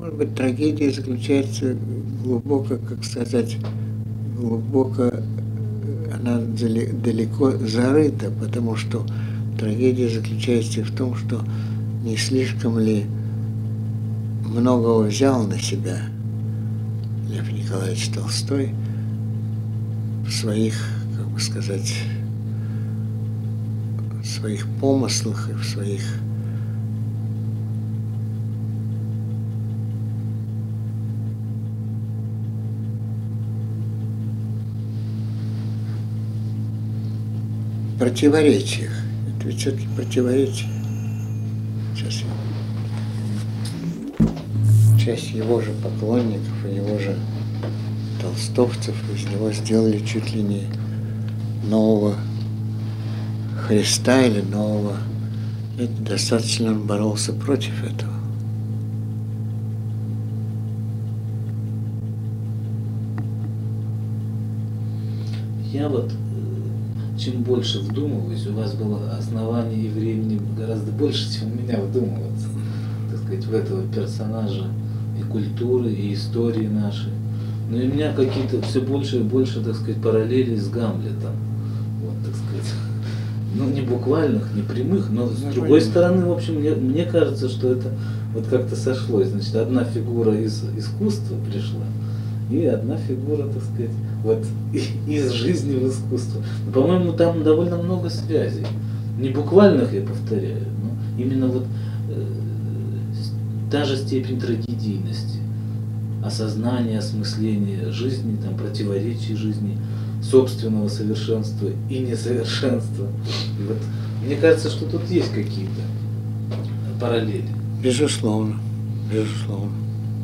Может быть, трагедия заключается глубоко, как сказать, глубоко, она далеко зарыта, потому что трагедия заключается в том, что не слишком ли многого взял на себя Лев Николаевич Толстой в своих, как бы сказать, в своих помыслах и в своих противоречиях. Это ведь все-таки противоречие. Сейчас часть его же поклонников и его же толстовцев из него сделали чуть ли не нового Христа или нового. Это достаточно он боролся против этого. Я вот, чем больше вдумываюсь, у вас было оснований и времени гораздо больше, чем у меня вдумываться, так сказать, в этого персонажа и культуры, и истории нашей. Но у меня какие-то все больше и больше, так сказать, параллели с Гамлетом. Вот, так сказать. Ну, не буквальных, не прямых, но с другой стороны, в общем, мне кажется, что это вот как-то сошлось. Значит, одна фигура из искусства пришла, и одна фигура, так сказать, вот из жизни в искусство. Но, по-моему, там довольно много связей. Не буквальных, я повторяю, но именно вот та же степень трагедийности, осознание, осмысление жизни, там, противоречий жизни, собственного совершенства и несовершенства. И вот мне кажется, что тут есть какие-то параллели. Безусловно, безусловно.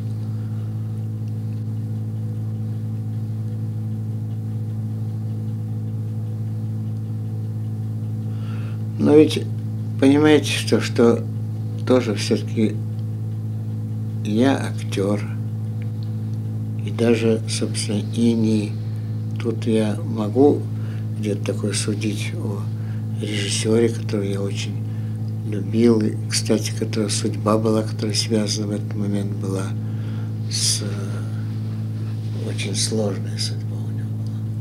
Но ведь понимаете, что тоже все-таки я актер, и даже, собственно, и не тут я могу где-то такое судить о режиссере, которого я очень любил, и, кстати, которая судьба была, которая связана в этот момент была с очень сложной судьбой у него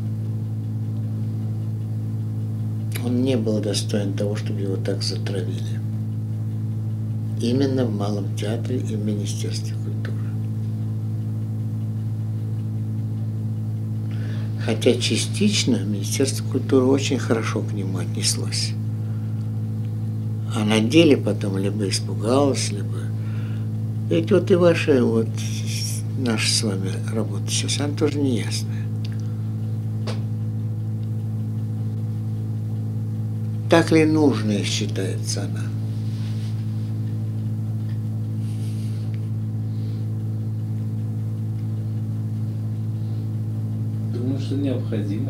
была. Он не был достоин того, чтобы его так затравили. Именно в Малом театре и в Министерстве культуры. Хотя частично Министерство культуры очень хорошо к нему отнеслось. А на деле потом либо испугалось, либо... Ведь вот и ваша, вот наша с вами работа сейчас, она тоже неясная. Так ли нужной считается она? Думаю, что необходимо.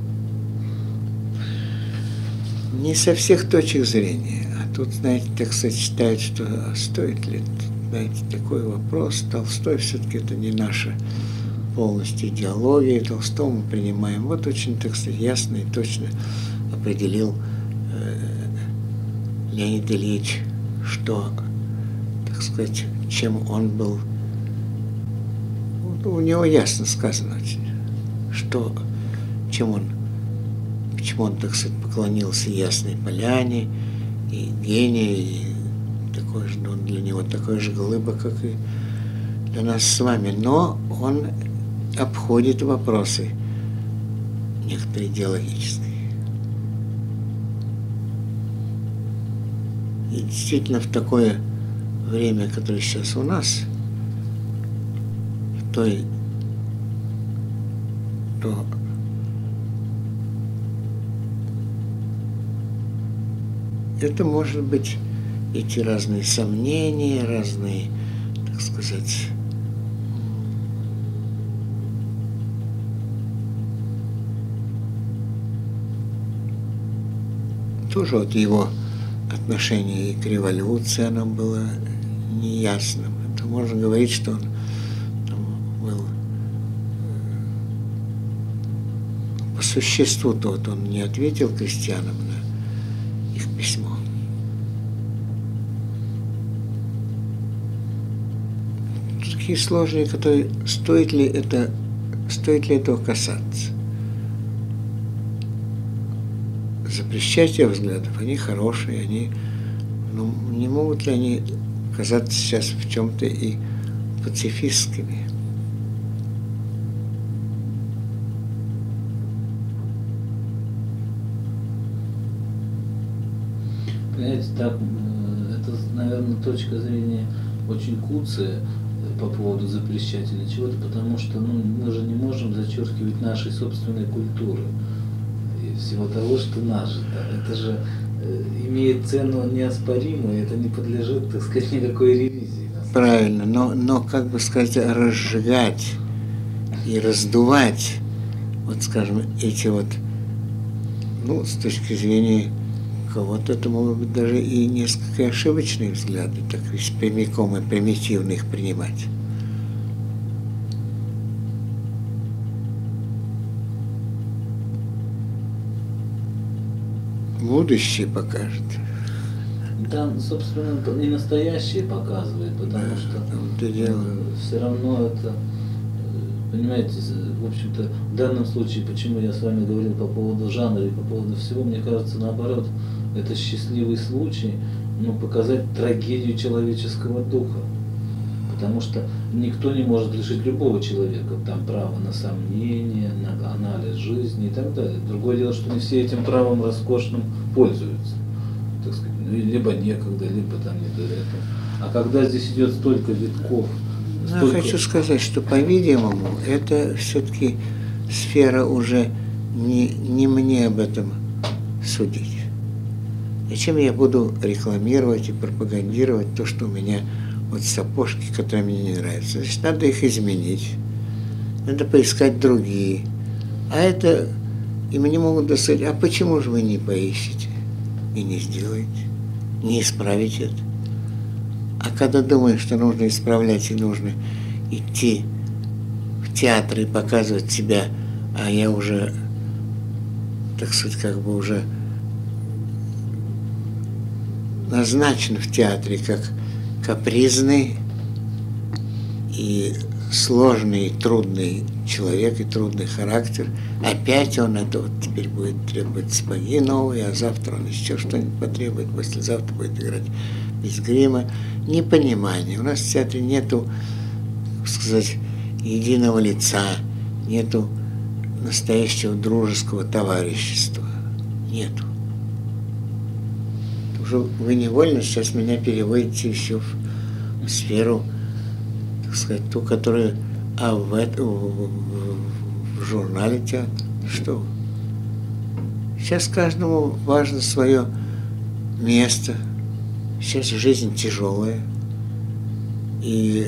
Не со всех точек зрения. А тут, знаете, так сказать, считают, что стоит ли, знаете, такой вопрос. Толстой все-таки это не наша полностью идеология. Толстого мы принимаем. Вот очень, так сказать, ясно и точно определил Леонид Ильич, что, так сказать, чем он был. У него ясно сказано очень, что, почему он, так сказать, поклонился Ясной Поляне, и гению, и такой же, он для него такой же глыба, как и для нас с вами. Но он обходит вопросы некоторые идеологические. И действительно в такое время, которое сейчас у нас, то это может быть эти разные сомнения, разные, так сказать, тоже вот его отношение и к революции, оно было неясным. Это можно говорить, что он там был по существу-то вот он не ответил крестьянам на их письмо. такие сложные, которые стоит ли этого касаться. Запрещайте взглядов, они хорошие, они, ну, не могут ли они казаться сейчас в чем-то и пацифистскими? Понимаете, так, это, наверное, точка зрения очень куцая по поводу запрещать или чего-то, потому что мы же не можем зачеркивать нашей собственной культуры и всего того, что нажито. Это же имеет цену неоспоримую, это не подлежит, так сказать, никакой ревизии. Правильно, но как бы сказать, разжигать и раздувать, вот скажем, эти вот, ну, с точки зрения кого-то это могут быть даже и несколько ошибочные взгляды, так ведь прямиком и примитивно их принимать. Будущее покажет. Да, собственно, и настоящее показывает, потому что все равно это, понимаете, в общем-то, в данном случае, почему я с вами говорил по поводу жанра и по поводу всего, мне кажется, наоборот, это счастливый случай, показать трагедию человеческого духа. Потому что никто не может лишить любого человека там права на сомнение, на анализ жизни и так далее. Другое дело, что не все этим правом роскошным пользуются. Так сказать, либо некогда, либо там не до этого. А когда здесь идет столько витков, Я хочу сказать, что, по-видимому, это все-таки сфера уже не мне об этом судить. Зачем я буду рекламировать и пропагандировать то, что у меня вот сапожки, которые мне не нравятся? Значит, надо их изменить, надо поискать другие. А это, и мне могут сказать, а почему же вы не поищете и не сделаете, не исправите это? А когда думаешь, что нужно исправлять и нужно идти в театр и показывать себя, а я уже, так сказать, как бы уже назначен в театре как капризный и сложный, и трудный человек, и трудный характер, опять он это вот теперь будет требовать сапоги новые, а завтра он еще что-нибудь потребует, послезавтра будет играть без грима. Непонимание. У нас в театре нету, так сказать, единого лица, нету настоящего дружеского товарищества. Нету. Уже вы невольно сейчас меня переводите еще в сферу, так сказать, ту, которая в журнале театр. Что? Сейчас каждому важно свое место. Сейчас жизнь тяжелая. И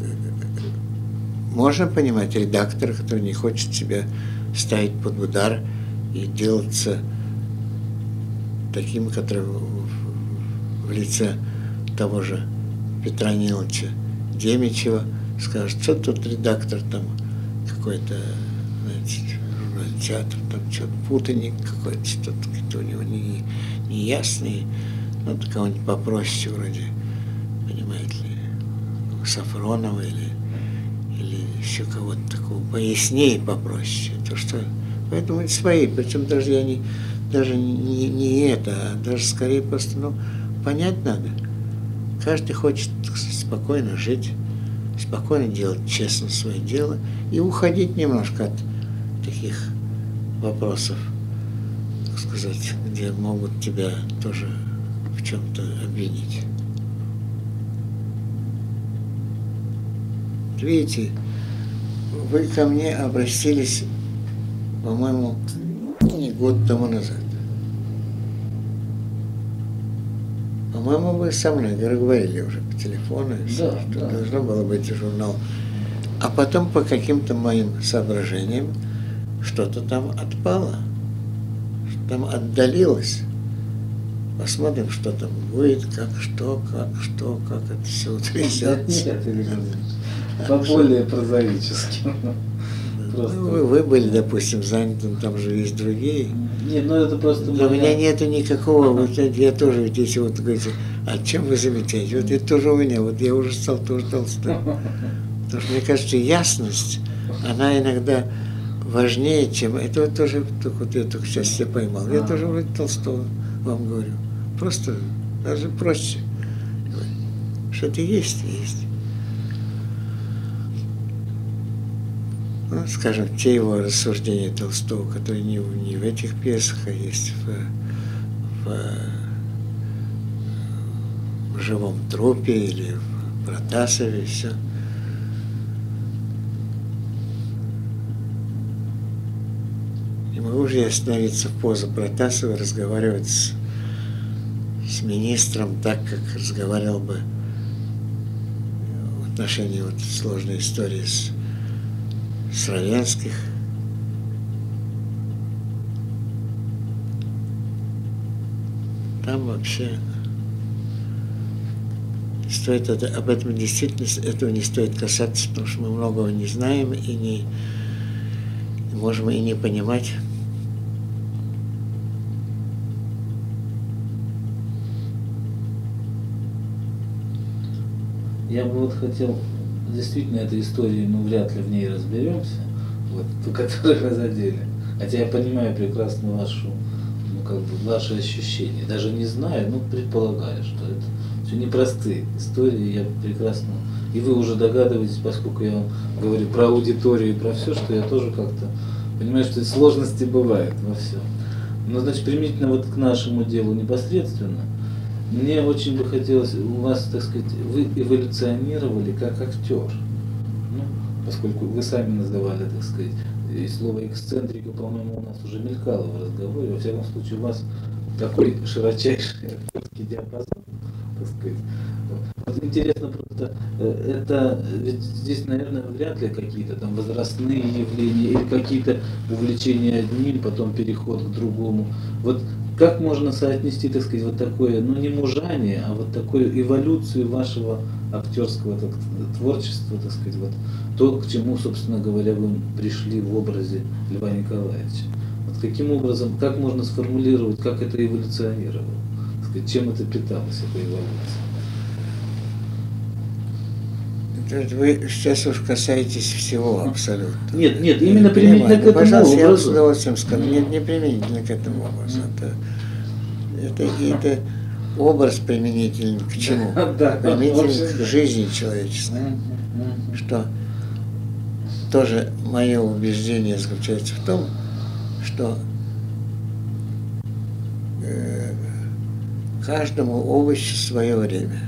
можно понимать редактора, который не хочет себя ставить под удар и делаться таким, который в лице того же Петра Ниловича Демичева скажет, что тут редактор там какой-то, знаете, журнальный театр, там что-то путаник какой-то, что-то у него неясный, ну, кого-нибудь попроще вроде, понимаете ли, Сафронова или еще кого-то такого пояснее, попроще. То, что, поэтому это свои, причем даже я не это, а даже скорее просто, понять надо. Каждый хочет, так сказать, спокойно жить, спокойно делать честно свое дело и уходить немножко от таких вопросов, так сказать, где могут тебя тоже в чем-то обвинить. Видите, вы ко мне обратились, по-моему, не год тому назад. По-моему, вы со мной говорили уже по телефону, что должно было быть журнал. А потом по каким-то моим соображениям что-то там отпало, что там отдалилось. Посмотрим, что там будет, как это все утрясется. Более прозаически. Вы были, допустим, заняты, там же есть другие. Нет, это просто... У меня нету никакого, вот я тоже, ведь если вот говорите, а чем вы замечаете? Вот это тоже у меня, вот я уже стал тоже толстым. Потому что, мне кажется, ясность, она иногда важнее, чем... Это вот тоже, вот я только сейчас себя поймал. Я тоже вроде Толстого вам говорю. Просто даже проще. Что это есть, есть. Ну, скажем, те его рассуждения Толстого, которые не в этих пьесах, а есть в «Живом трупе» или в «Протасове», все. Не могу же я остановиться в позу Протасова, разговаривать с министром так, как разговаривал бы в отношении вот сложной истории с Равенских. Там вообще стоит об этом действительно, этого не стоит касаться, потому что мы многого не знаем и не можем и не понимать. Я бы вот хотел, действительно, этой истории мы вряд ли в ней разберемся, вот, ту, которую вы задели. Хотя я понимаю прекрасно ваши ощущения. Даже не знаю, но предполагаю, что это все непростые истории, я прекрасно. И вы уже догадываетесь, поскольку я вам говорю про аудиторию и про все, что я тоже как-то понимаю, что сложности бывают во всем. Но, значит, применительно вот к нашему делу непосредственно, мне очень бы хотелось у вас, так сказать, вы эволюционировали как актер. Ну, поскольку вы сами называли, так сказать, и слово эксцентрика, по-моему, у нас уже мелькало в разговоре. Во всяком случае, у вас такой широчайший актерский диапазон, так сказать. Вот интересно просто, это ведь здесь, наверное, вряд ли какие-то там возрастные явления или какие-то увлечения одним, потом переход к другому. Вот как можно соотнести, так сказать, вот такое, ну не мужание, а вот такую эволюцию вашего актерского творчества, так сказать, вот то, к чему, собственно говоря, вы пришли в образе Льва Николаевича. Вот каким образом, как можно сформулировать, как это эволюционировало, так сказать, чем это питалось, эта эволюция? Вы сейчас уж касаетесь всего абсолютно. Нет, именно применительно к этому пожалуйста, образу. Я с удовольствием скажу. Нет, не применительно к этому образу. Это образ применительный к чему? Применительный к жизни человеческой. Что тоже мое убеждение заключается в том, что каждому овощу свое время.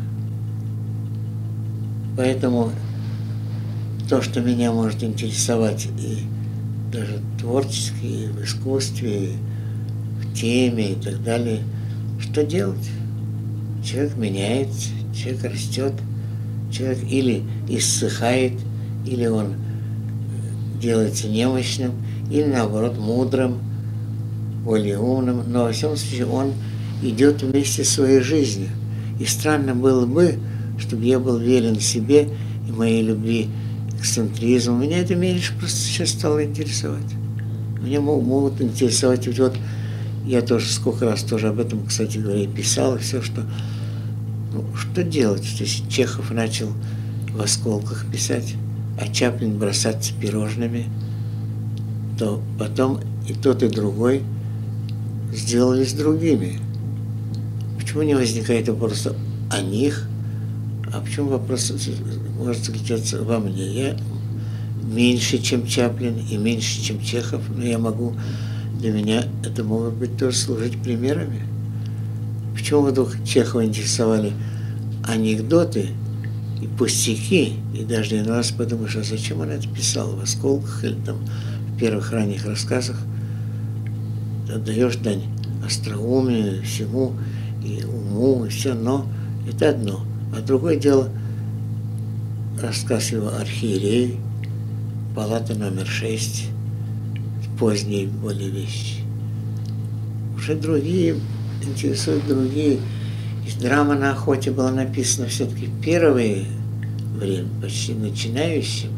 Поэтому то, что меня может интересовать и даже творчески, и в искусстве, и в теме и так далее, что делать? Человек меняется, человек растет, человек или иссыхает, или он делается немощным, или наоборот мудрым, более умным, но во всяком случае он идет вместе со своей жизнью. И странно было бы, чтобы я был верен себе и моей любви к эксцентризму. Меня это меньше просто сейчас стало интересовать. Меня могут интересовать, вот я тоже сколько раз тоже об этом, кстати говоря, писал, и все, что, ну, что делать, если Чехов начал в «Осколках» писать, а Чаплин бросаться пирожными, то потом и тот, и другой сделались другими. Почему не возникает вопроса о них, а почему вопрос может заключаться во мне? Я меньше, чем Чаплин, и меньше, чем Чехов, но я могу, для меня это могут быть тоже служить примерами. Почему вдруг Чехова интересовали анекдоты и пустяки, и даже иной раз подумаешь, а зачем он это писал в «Осколках» или там в первых ранних рассказах? Отдаешь дань остроумию, всему, и уму, и все, но это одно. А другое дело, рассказ его «Архиерей», палата номер 6, поздние более вещи. Уже другие, интересуют другие. И драма на охоте была написана все-таки в первое время, почти начинающим.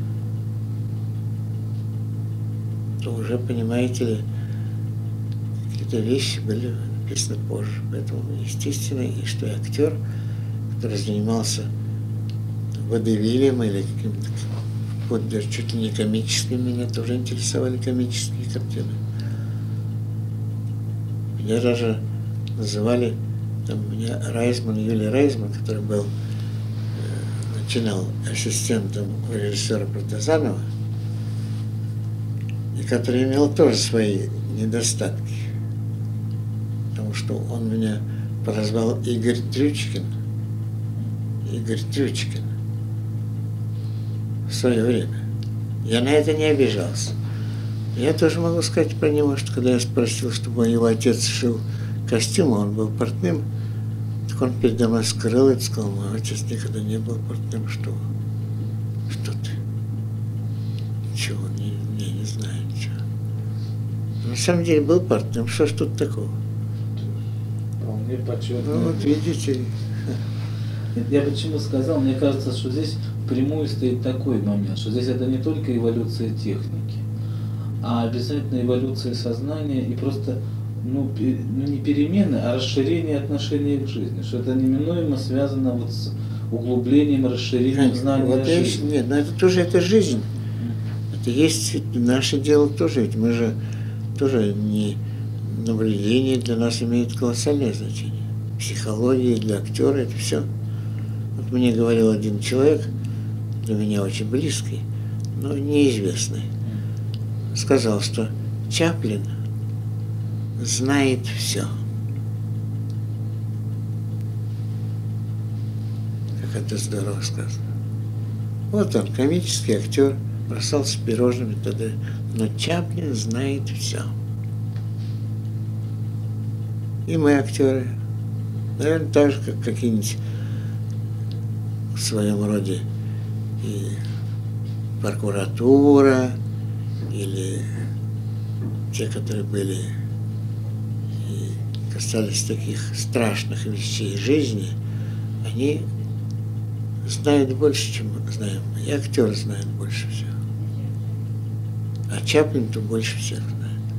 То уже, понимаете ли, какие-то вещи были написаны позже. Поэтому естественно, и что и актер, который занимался водевилем или каким-то, вот даже чуть ли не комическим, меня тоже интересовали комические картины. Меня даже называли, там, меня Райзман, Юлий Райзман, который был, начинал ассистентом у режиссера Протазанова, и который имел тоже свои недостатки. Потому что он меня прозвал Игорь Трючкин. Игорь Трючкин. В свое время. Я на это не обижался. Я тоже могу сказать про него, что когда я спросил, чтобы его отец шил костюмы, он был портным, так он передо мной скрыл это, сказал, мой отец никогда не был портным, что ты? Ничего, не знаю ничего. На самом деле был портным, что ж тут такого? Вполне почетно. Ну вот видите. Я почему сказал, мне кажется, что здесь впрямую стоит такой момент, что здесь это не только эволюция техники, а обязательно эволюция сознания и просто, не перемены, а расширение отношения к жизни, что это неминуемо связано вот с углублением, расширением знания вот о жизни. Нет, но это тоже это жизнь. Это есть наше дело тоже, ведь мы же тоже не наблюдение для нас имеет колоссальное значение. Психология для актера это все. Вот мне говорил один человек, для меня очень близкий, но неизвестный, сказал, что Чаплин знает все. Как это здорово сказано. Вот он, комический актер, бросался пирожными тогда, но Чаплин знает все. И мы, актеры, наверное, так же, как какие-нибудь в своем роде и прокуратура, или те, которые были и касались таких страшных вещей жизни, они знают больше, чем мы знаем. И актер знает больше всего. А Чаплин-то больше всех знает.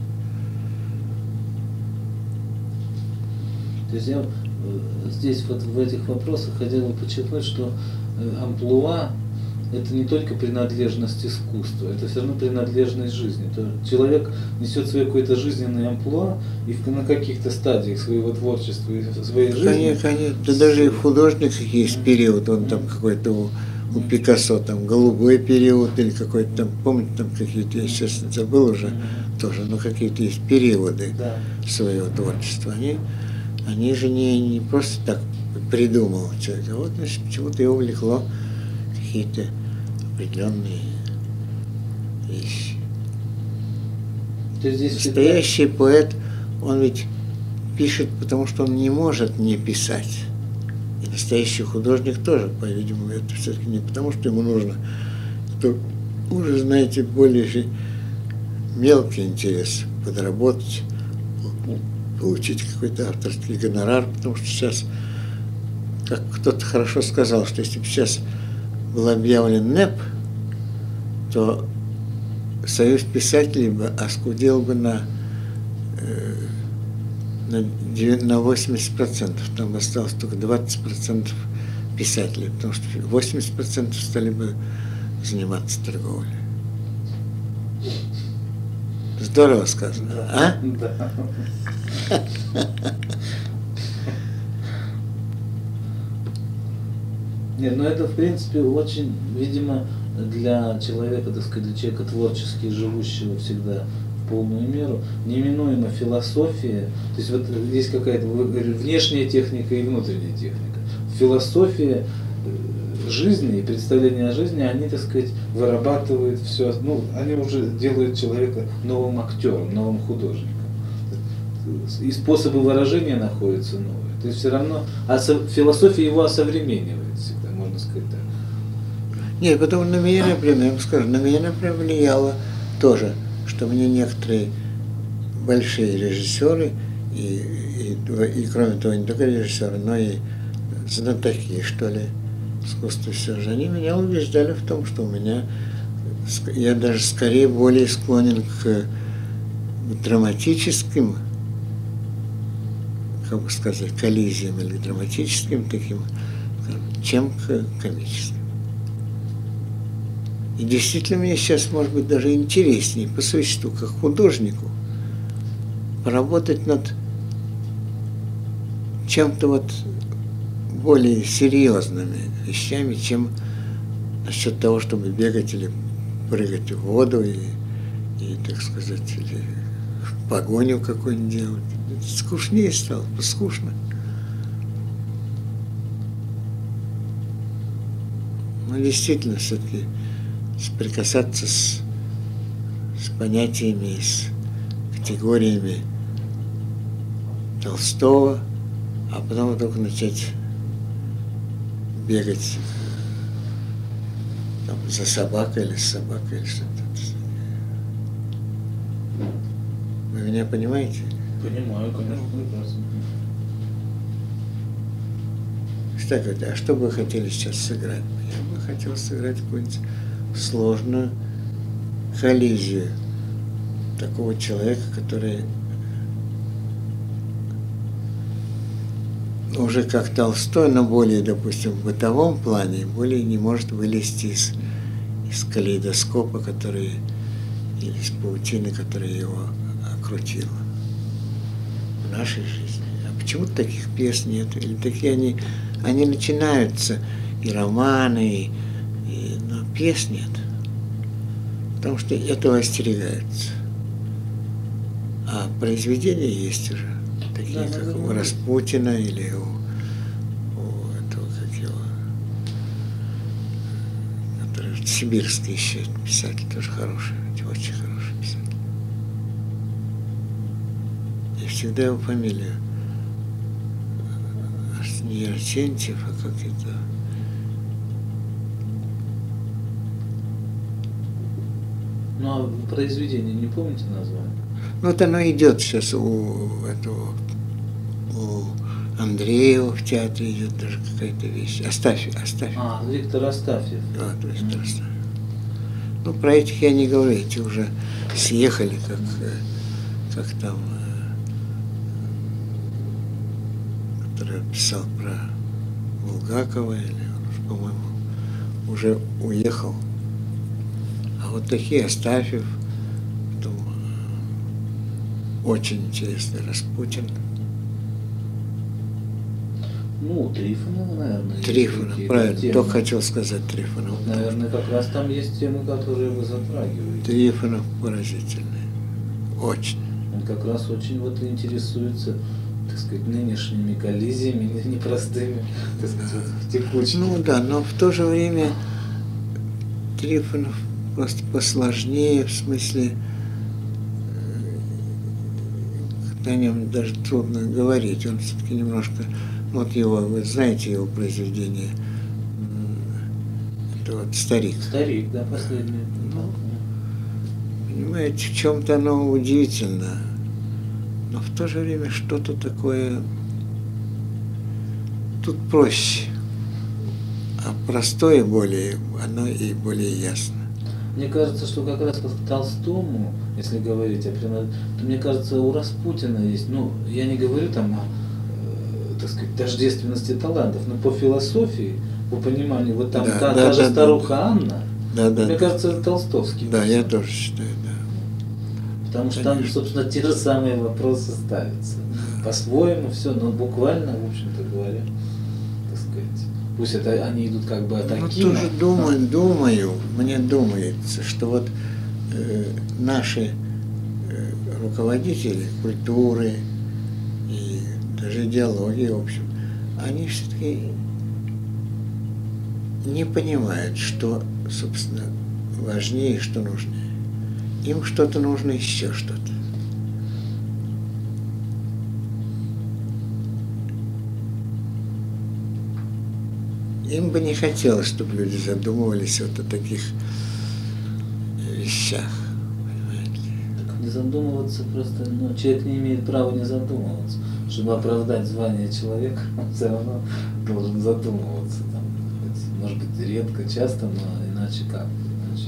То есть я здесь вот в этих вопросах хотел бы подчеркнуть, что амплуа – это не только принадлежность искусству, это все равно принадлежность жизни. То человек несет свое какое-то жизненное амплуа, и на каких-то стадиях своего творчества и своей жизни… Конечно. Да даже и в художниках есть период, он там какой-то у Пикассо, там голубой период или какой-то там, помните, там какие-то, я сейчас забыл уже тоже, но какие-то есть периоды своего творчества. Они же не просто так придумал человек, а вот, значит, почему-то его увлекло какие-то определенные вещи. Настоящий поэт, он ведь пишет, потому что он не может не писать. И настоящий художник тоже, по-видимому, это все-таки не потому, что ему нужно, это уже, знаете, более мелкий интерес подработать, получить какой-то авторский гонорар, потому что сейчас, как кто-то хорошо сказал, что если бы сейчас был объявлен НЭП, то Союз писателей бы оскудел бы на 80%, там осталось только 20% писателей, потому что 80% стали бы заниматься торговлей. Здорово сказано, а? Да. Нет, ну это в принципе очень, видимо, для человека, так сказать, для человека творчески живущего всегда в полную меру, неминуемо философия, то есть вот есть какая-то внешняя техника и внутренняя техника. Философия жизни и представление о жизни, они, так сказать, вырабатывают все, они уже делают человека новым актером, новым художником. И способы выражения находятся новые. То есть все равно, философия его осовременивает всегда, можно сказать так. Нет, потому на меня, например, я вам скажу, на меня, например, влияло тоже, что мне некоторые большие режиссеры, и кроме того, не только режиссеры, но и знатоки, что ли, искусства все же, они меня убеждали в том, что я даже скорее более склонен к драматическим, как бы сказать, коллизиям или драматическим таким, чем к комическим. И действительно мне сейчас, может быть, даже интереснее по существу, как художнику, поработать над чем-то вот более серьезными вещами, чем насчет того, чтобы бегать или прыгать в воду и так сказать, или погоню какую-нибудь делать. Это скучнее стало, скучно. Но действительно, все-таки соприкасаться с понятиями, с категориями Толстого, а потом только начать бегать там, за собакой или с собакой или что-то. Вы меня понимаете? Понимаю, конечно, прекрасно. Кстати, а что бы вы хотели сейчас сыграть? Я бы хотел сыграть какую-нибудь сложную коллизию такого человека, который уже как Толстой, но более, допустим, в бытовом плане, более не может вылезти из калейдоскопа, который, или из паутины, которая его окрутила в нашей жизни. А почему-то таких пьес нет, или такие они начинаются, и романы, но пьес нет, потому что этого остерегаются. А произведения есть уже, такие, да, как у Распутина или у этого, как его, который сибирский еще писатель, тоже хороший, очень хороший писатель. Я всегда его фамилию, не Арсентьев, а как это... Ну, а произведение не помните название? Ну, вот оно идет сейчас у Андреева в театре идет даже какая-то вещь. Астафьев. А, Виктор Астафьев. Да, Виктор Астафьев. Ну, про этих я не говорю, эти уже съехали, как там, который писал про Булгакова, или он, по-моему, уже уехал. А вот такие Астафьев, потом очень интересный Распутин. Ну, Трифонова, наверное. Трифонов, правильно, темы. Только хотел сказать Трифонов. Вот, наверное, как раз там есть темы, которые вы затрагиваете. Трифонов поразительный, очень. Он как раз очень вот интересуется, так сказать, нынешними коллизиями, непростыми, так сказать, текучими. Ну да, но в то же время Трифонов просто посложнее, в смысле, о нем даже трудно говорить, он все-таки немножко, вот его, вы знаете его произведение, это вот «Старик». «Старик», да, последний. Ну, понимаете, в чем-то оно удивительно, но в то же время что-то такое, тут проще, а простое более, оно и более ясно. Мне кажется, что как раз к Толстому, если говорить о принадлежности, то мне кажется, у Распутина есть, ну, я не говорю там о, так сказать, тождественности талантов, но по философии, по пониманию, вот там та же старуха Анна, мне кажется, это толстовский. Да, я тоже считаю, да. Потому что там, собственно, те же самые вопросы ставятся. По-своему все, но буквально, в общем-то говоря, так сказать. Пусть это они идут как бы от Акима. Ну, тоже думаю, мне думается, что вот наши руководители культуры и даже идеологии, в общем, они все-таки не понимают, что, собственно, важнее и что нужнее. Им что-то нужно, еще что-то. Им бы не хотелось, чтобы люди задумывались вот о таких вещах. Понимаете? Так не задумываться просто, ну, человек не имеет права не задумываться. Чтобы оправдать звание человека, он все равно должен задумываться. Там, может быть, редко, часто, но иначе как? Иначе.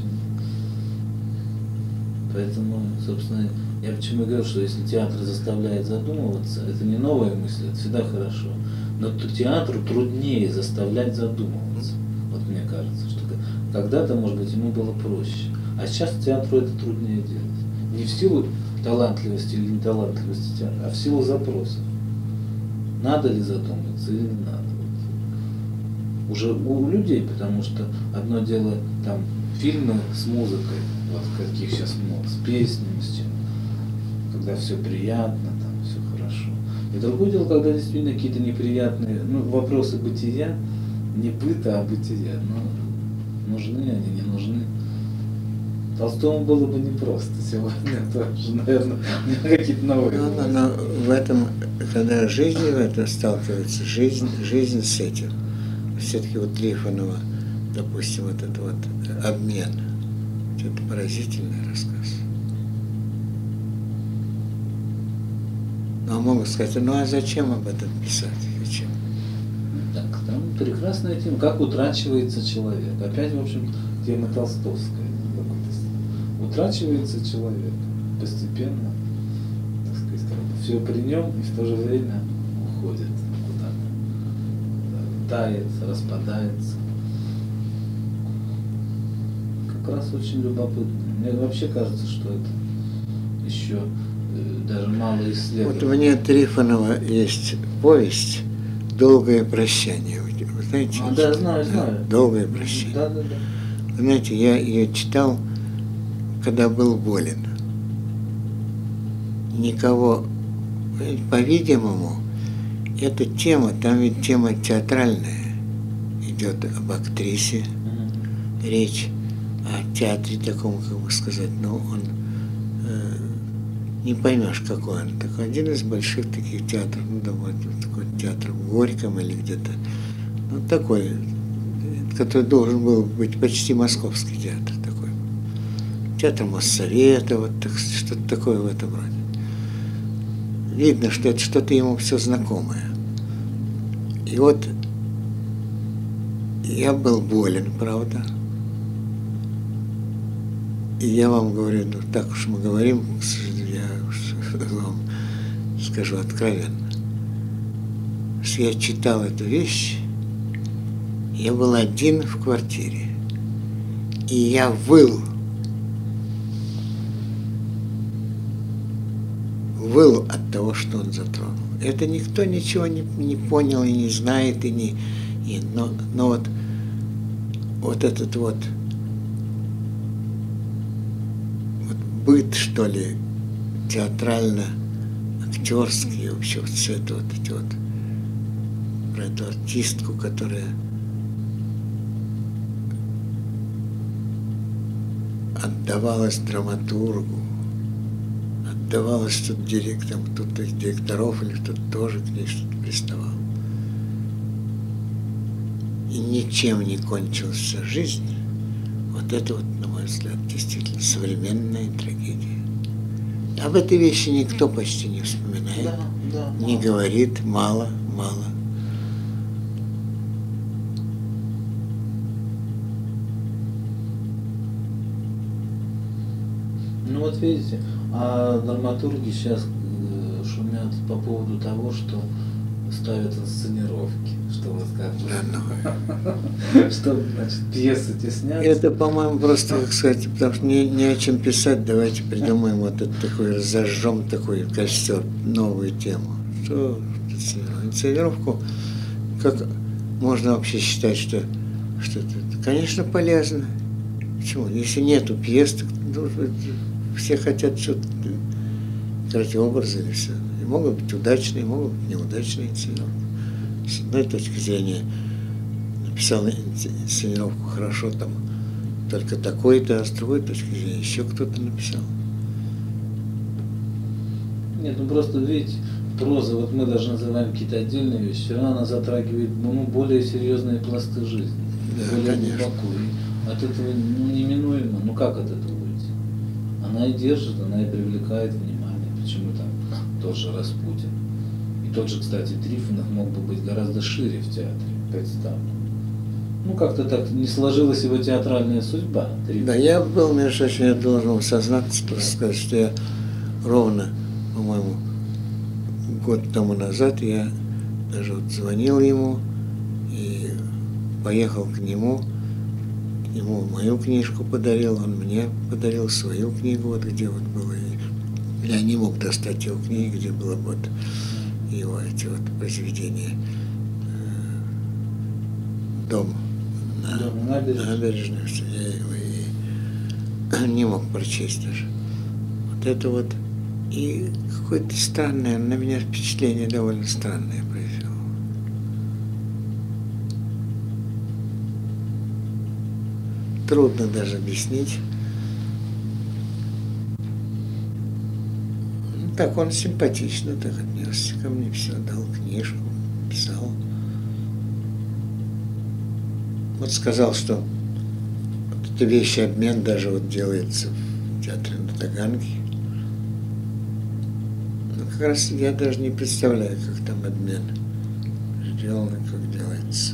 Поэтому, собственно, я почему и говорю, что если театр заставляет задумываться, это не новая мысль, это всегда хорошо. Но театру труднее заставлять задумываться. Вот мне кажется, что когда-то, может быть, ему было проще. А сейчас театру это труднее делать. Не в силу талантливости или неталантливости театра, а в силу запросов. Надо ли задуматься или не надо. Вот. Уже у людей, потому что одно дело там фильмы с музыкой, вот каких сейчас много, с песнями, с чем, когда все приятно, там все хорошо. И другое дело, когда действительно какие-то неприятные, вопросы бытия, не быта, а бытия. Нужны они, не нужны. Толстому было бы непросто сегодня тоже, наверное, какие-то новые. Но в этом, когда жизнь в этом сталкивается, жизнь с этим. Все-таки вот Трифонова, допустим, вот этот вот обмен. Это поразительный рассказ. Но могут сказать, а зачем об этом писать? Зачем? Так, там прекрасная тема, как утрачивается человек. Опять, в общем, тема толстовская. Утрачивается человек постепенно, так сказать, все при нем и в то же время уходит куда-то, тает, распадается. Как раз очень любопытно. Мне вообще кажется, что это еще даже мало исследовано. Вот мне Трифонова есть повесть «Долгое прощание». Вы знаете? Да, знаю. «Долгое прощание». Да. Вы знаете, я ее читал, когда был болен. Никого, по-видимому, эта тема, там ведь тема театральная, идет об актрисе, речь о театре таком, как бы сказать, он не поймешь, какой он. Такой один из больших таких театров, такой театр в Горьком или где-то, такой, который должен был быть почти московский театр такой. Театр Моссовета, вот так, что-то такое в этом роде. Видно, что это что-то ему все знакомое. И вот я был болен, правда. И я вам говорю, так уж мы говорим, я вам скажу откровенно, что я читал эту вещь, я был один в квартире, и я выл от того, что он затронул. Это никто ничего не понял и не знает, но вот этот вот быт, что ли, театрально-актерский, вообще вот все это про эту артистку, которая отдавалась драматургу, отдавалась тут директорам, тут директоров или кто-то тоже к ней что-то приставал. И ничем не кончилась вся жизнь. Вот это вот, на мой взгляд, действительно современная трагедия. Об этой вещи никто почти не вспоминает, не говорит, мало. Вот видите, а драматурги сейчас шумят по поводу того, что ставят инсценировки, что вот как бы, что, значит, пьесы теснятся. Это, по-моему, просто, как сказать, потому что не о чем писать, давайте придумаем вот этот такой, зажжем такой костер, новую тему. Что инсценировку, как можно вообще считать, что это, конечно, полезно. Почему? Если нету пьес, так все хотят что-то играть образы или все. И могут быть удачные, могут быть неудачные инсценировки. С одной точки зрения написал инсценировку хорошо, там только такой-то, а с другой точки зрения еще кто-то написал. Нет, просто видите, проза, вот мы даже называем какие-то отдельные вещи, все равно она затрагивает более серьезные пласты жизни, более глубоко. И от этого неминуемо, как от этого уйти? Она и держит, она и привлекает внимание. Почему там тот же Распутин? И тот же, кстати, Трифонов мог бы быть гораздо шире в театре представлен. Как-то так не сложилась его театральная судьба. Трифонов. Да, я был, между прочим, я должен сознаться, просто сказать, что я ровно, по-моему, год тому назад я даже звонил ему и поехал к нему, ему мою книжку подарил, он мне подарил свою книгу, вот где вот было. Я не мог достать его книги, где было вот его эти вот произведения. Дом на набережной, я его и не мог прочесть даже. Вот это вот. И какое-то странное, на меня впечатление довольно странное произвело. Трудно даже объяснить. Ну, так он симпатично так отнесся ко мне, все, дал книжку, писал. Вот сказал, что вот это вещеобмен даже вот делается в театре на Таганке. Но как раз я даже не представляю, как там обмен сделан и как делается.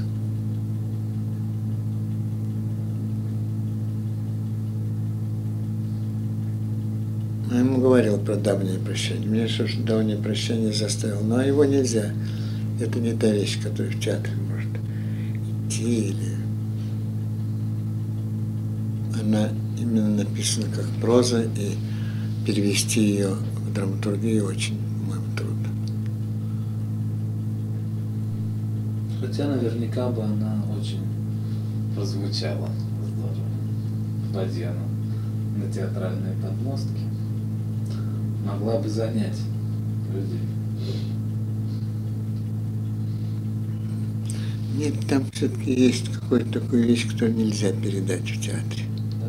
Я ему говорил про давнее прощание. Меня, собственно, давнее прощание заставило. Но его нельзя. Это не та вещь, которая в театре может идти или... Она именно написана как проза, и перевести ее в драматургию очень, по-моему, трудно. Хотя наверняка бы она очень прозвучала здорово. Попади она на театральные подмостки, могла бы занять людей. Нет, там все-таки есть какая-то такая вещь, которую нельзя передать в театре.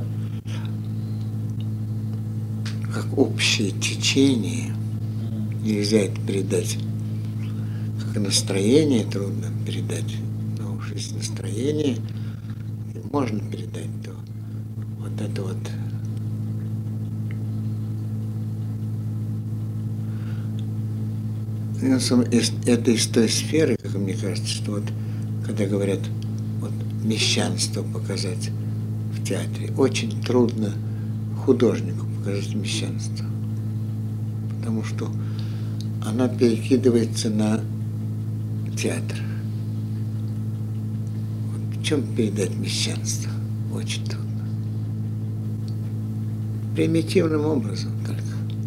Как общее течение нельзя это передать. Как настроение трудно передать. Но уж если настроение можно передать, то вот это вот. Это из той сферы, как мне кажется, что вот когда говорят вот мещанство показать в театре, очень трудно художнику показать мещанство, потому что она перекидывается на театр. Вот в чем передать мещанство? Очень трудно. Примитивным образом только.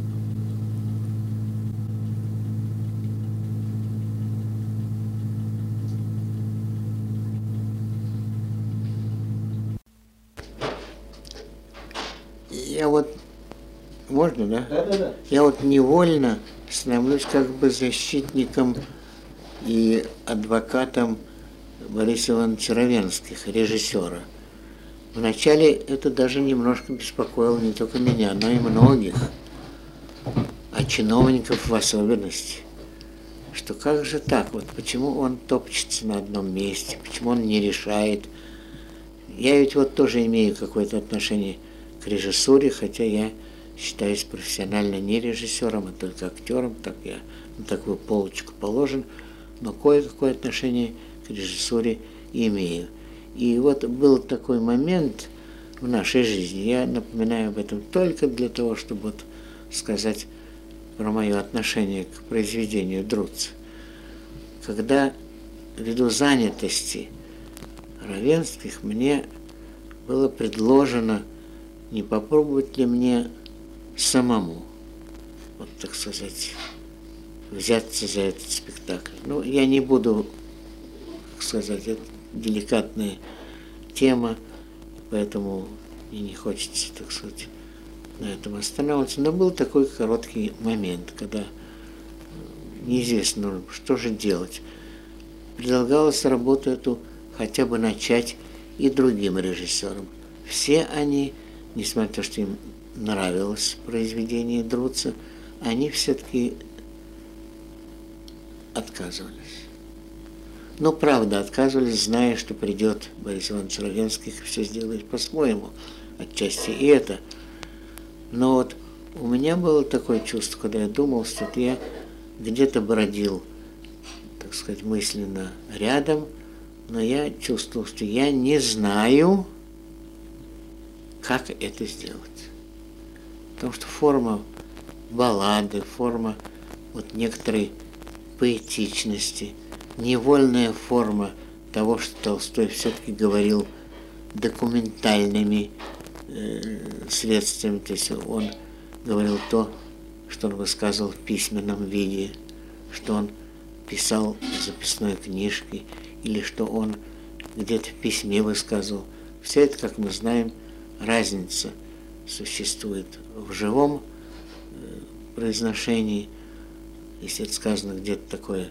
Я вот, можно, да? Да. Я вот невольно становлюсь как бы защитником и адвокатом Бориса Ивановича Равенских, режиссера. Вначале это даже немножко беспокоило не только меня, но и многих, а чиновников в особенности. Что как же так, вот почему он топчется на одном месте, почему он не решает. Я ведь вот тоже имею какое-то отношение к режиссуре, хотя я считаюсь профессионально не режиссером, а только актером, так я на такую полочку положен, но кое-какое отношение к режиссуре имею. И вот был такой момент в нашей жизни, я напоминаю об этом только для того, чтобы вот сказать про мое отношение к произведению Друца. Когда ввиду занятости Равенских мне было предложено, не попробовать ли мне самому, вот так сказать, взяться за этот спектакль. Ну, я не буду, как сказать, это деликатная тема, поэтому мне не хочется, так сказать, на этом останавливаться. Но был такой короткий момент, когда неизвестно, что же делать. Предлагалось работу эту хотя бы начать и другим режиссерам. Все они, несмотря на то, что им нравилось произведение Друца, они все-таки отказывались. Но правда, отказывались, зная, что придет Борис Иванович Равенский и все сделает по-своему, отчасти и это. Но вот у меня было такое чувство, когда я думал, что я где-то бродил, так сказать, мысленно рядом, но я чувствовал, что я не знаю, как это сделать. Потому что форма баллады, форма вот некоторой поэтичности, невольная форма того, что Толстой все-таки говорил документальными средствами, то есть он говорил то, что он высказывал в письменном виде, что он писал в записной книжке, или что он где-то в письме высказывал. Все это, как мы знаем, разница существует в живом произношении, если это сказано где-то такое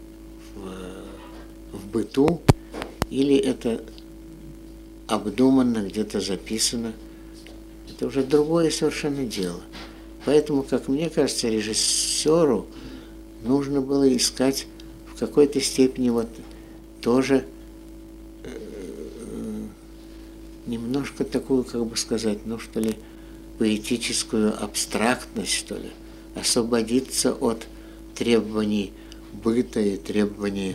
в быту, или это обдуманно, где-то записано. Это уже другое совершенно дело. Поэтому, как мне кажется, режиссеру нужно было искать в какой-то степени вот тоже немножко такую, как бы сказать, ну что ли, поэтическую абстрактность, что ли, освободиться от требований быта и требований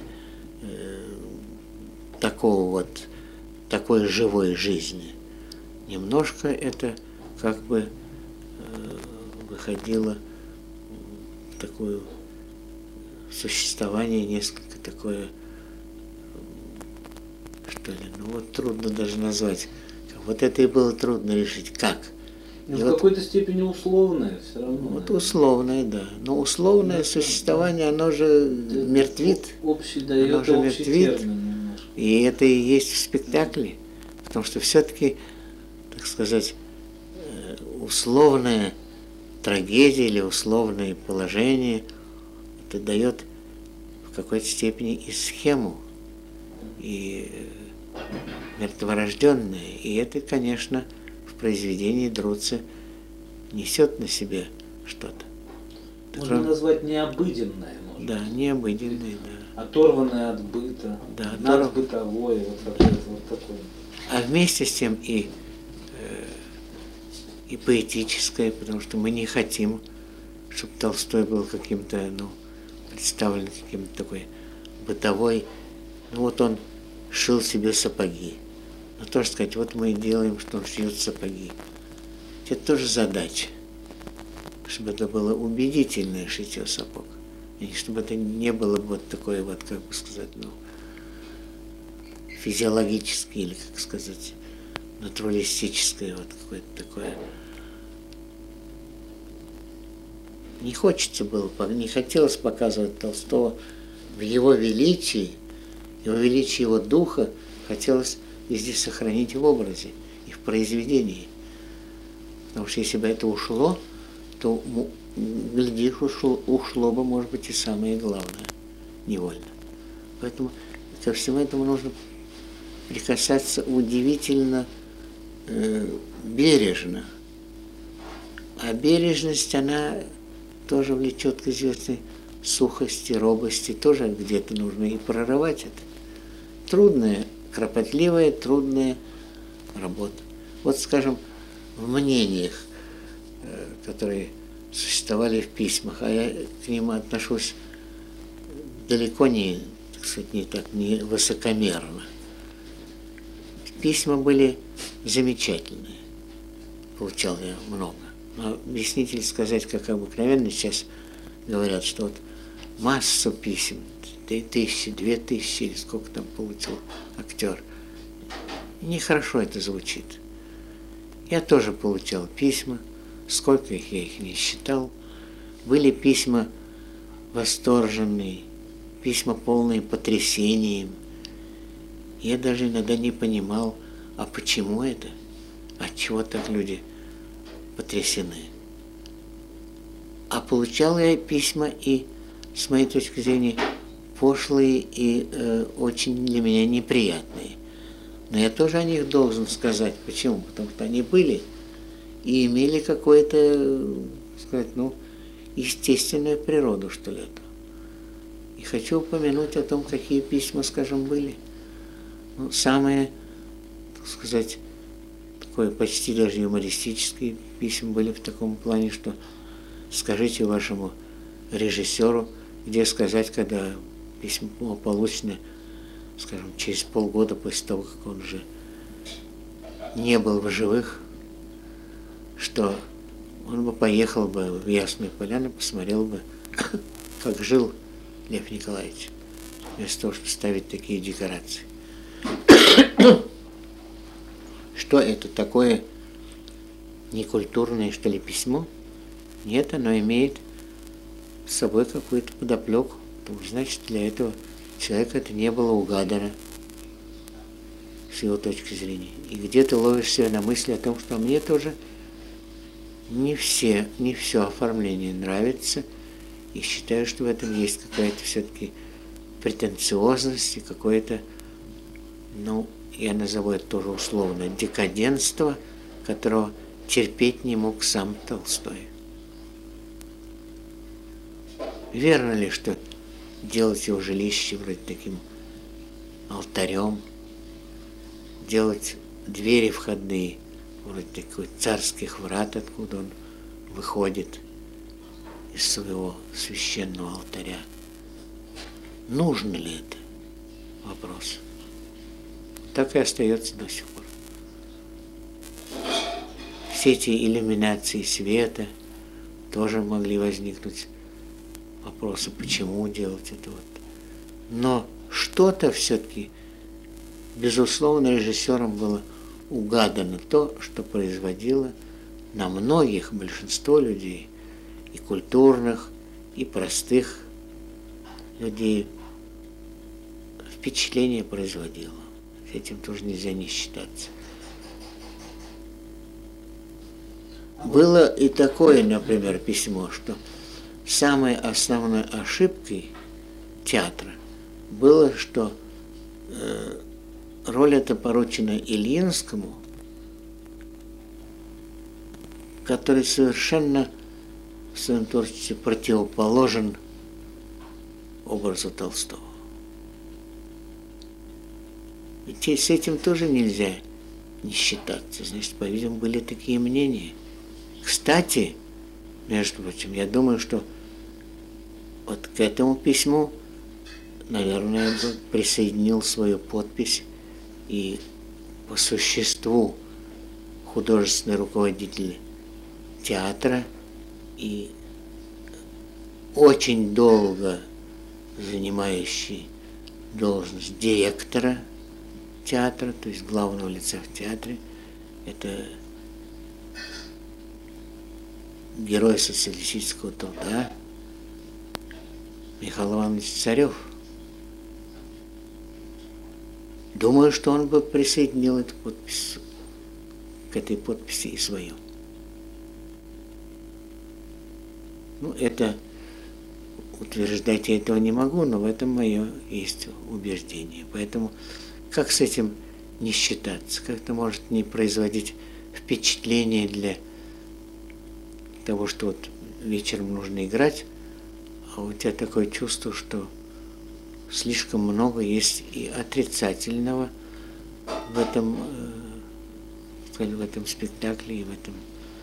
такой живой жизни. Немножко это как бы выходило в такое существование несколько такое, что ли, ну вот трудно даже назвать. Вот это и было трудно решить, как. Ну, в какой-то степени условное все равно. Вот условное, да. Но условное существование, оно же мертвит. Общий дает, оно же общий мертвит. термин немножко. И это и есть в спектакле. Потому что все-таки, так сказать, условная трагедия или условное положение, это дает в какой-то степени и схему, и мертворожденное. И это, конечно, в произведении Друца несет на себе что-то. Можно назвать необыденное, может. Да, необыденное, да. Оторванное от быта, Да, надбытовое, вот такое. А вместе с тем и поэтическое, потому что мы не хотим, чтобы Толстой был каким-то, представлен каким-то такой бытовой. Ну вот он шил себе сапоги. Но тоже сказать, вот мы делаем, что он шьет сапоги. Это тоже задача, чтобы это было убедительное шитье сапог. И чтобы это не было вот такое вот, как бы сказать, физиологическое или, как сказать, натуралистическое, вот какое-то такое. Не хочется было, не хотелось показывать Толстого в его величии его духа, хотелось везде сохранить в образе и в произведении. Потому что если бы это ушло, то, глядишь, ушло бы, может быть, и самое главное, невольно. Поэтому ко всему этому нужно прикасаться удивительно бережно. А бережность, она тоже влечет к известной сухости, робости, тоже где-то нужно и прорывать это. Трудная, кропотливая, трудная работа. Вот, скажем, в мнениях, которые существовали в письмах, а я к ним отношусь далеко не, так сказать, не высокомерно. Письма были замечательные, получал я много. Но объяснитель сказать, как обыкновенно сейчас говорят, что вот массу писем, 1000, 2000, или сколько там получил актер. Нехорошо это звучит. Я тоже получал письма, сколько я их не считал. Были письма восторженные, письма полные потрясением. Я даже иногда не понимал, а почему это? Отчего так люди потрясены? А получал я письма и, с моей точки зрения, пошлые и очень для меня неприятные. Но я тоже о них должен сказать. Почему? Потому что они были и имели какую-то, сказать, естественную природу, что ли, это. И хочу упомянуть о том, какие письма, скажем, были. Самые, так сказать, такое почти даже юмористические письма были в таком плане, что скажите вашему режиссеру, где сказать, когда письмо получено, скажем, через полгода после того, как он уже не был в живых, что он бы поехал бы в Ясную Поляну, посмотрел бы, как жил Лев Николаевич, вместо того, чтобы ставить такие декорации. Что это такое некультурное, что ли, письмо? Нет, оно имеет с собой какую-то подоплеку. Значит, для этого человека это не было угадано с его точки зрения. И где ты ловишь себя на мысли о том, что мне тоже не все оформление нравится, и считаю, что в этом есть какая-то все-таки претенциозность и какое-то, я назову это тоже условно, декаденство, которого терпеть не мог сам Толстой. Верно ли, что делать его жилище вроде таким алтарем, делать двери входные вроде таких царских врат, откуда он выходит из своего священного алтаря? Нужно ли это? Вопрос. Так и остается до сих пор. Все эти иллюминации света тоже могли возникнуть вопросы, почему делать это вот. Но что-то все-таки, безусловно, режиссером было угадано то, что производило на многих, большинство людей, и культурных, и простых людей, впечатление производило. С этим тоже нельзя не считаться. Было и такое, например, письмо, что самой основной ошибкой театра было, что роль эта поручена Ильинскому, который совершенно в своем творчестве противоположен образу Толстого. Ведь с этим тоже нельзя не считаться. Значит, по-видимому, были такие мнения. Кстати, между прочим, я думаю, что вот к этому письму, наверное, я бы присоединил свою подпись и по существу художественный руководитель театра и очень долго занимающий должность директора театра, то есть главного лица в театре, это герой социалистического труда Михаил Иванович Царев. Думаю, что он бы присоединил эту подпись, к этой подписи и свою. Это утверждать я этого не могу, но в этом мое есть убеждение. Поэтому как с этим не считаться? Как это может не производить впечатление для того, что вот вечером нужно играть, а у тебя такое чувство, что слишком много есть и отрицательного в этом спектакле и в этом.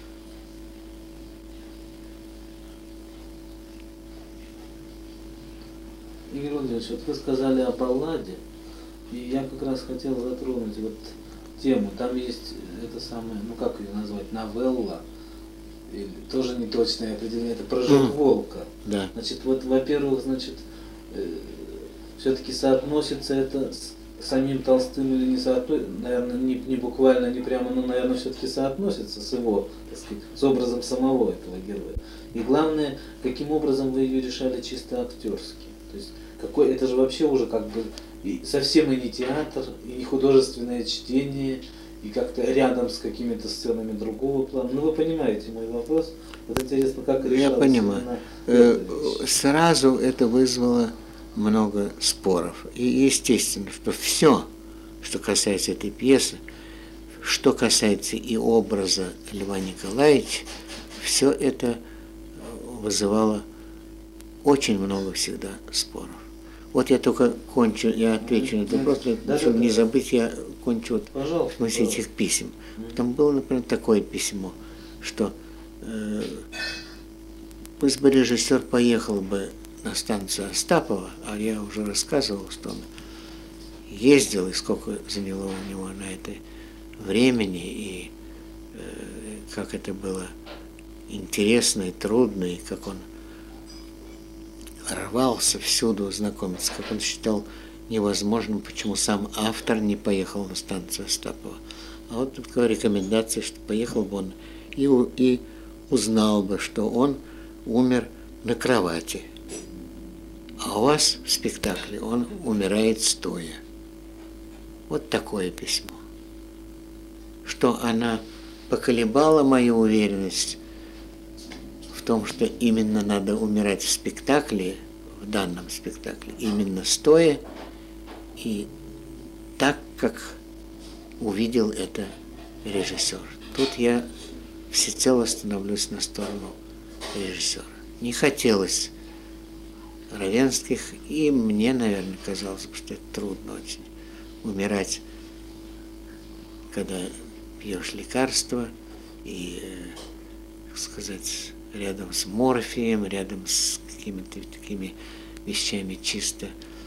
Игорь Владимирович, вот вы сказали о балладе, и я как раз хотел затронуть вот тему. Там есть это самое, как ее назвать, новелла, или тоже неточное определение, это «Прыжок волка». Да. Значит, вот, во-первых, все-таки соотносится это с самим Толстым или не соотносится, наверное, не буквально, не прямо, но, наверное, все-таки соотносится с его, так сказать, с образом самого этого героя. И главное, каким образом вы ее решали чисто актерски. То есть, это же вообще уже как бы совсем и не театр, и не художественное чтение, и как-то рядом с какими-то сценами другого плана. Вы понимаете мой вопрос. Вот интересно, как решалось. Я понимаю. Сразу это вызвало много споров. И естественно, что все, что касается этой пьесы, что касается и образа Льва Николаевича, все это вызывало очень много всегда споров. Вот я только кончу, я отвечу на этот вопрос, чтобы не забыть, я кончу в смысле этих писем. Там было, например, такое письмо, что пусть бы режиссер поехал бы на станцию Остапова, а я уже рассказывал, что он ездил, и сколько заняло у него на это времени, и как это было интересно и трудно, и как он рвался всюду знакомиться, как он считал невозможным, почему сам автор не поехал на станцию Остапова. А вот такая рекомендация, что поехал бы он и узнал бы, что он умер на кровати. А у вас в спектакле он умирает стоя. Вот такое письмо. Что она поколебала мою уверенность в том, что именно надо умирать в спектакле, в данном спектакле, именно стоя, и так, как увидел это режиссер. Тут я всецело становлюсь на сторону режиссера. Не хотелось Равенских, и мне, наверное, казалось, что это трудно очень. Умирать, когда пьешь лекарства, и, так сказать, рядом с морфием, рядом с какими-то такими вещами чисто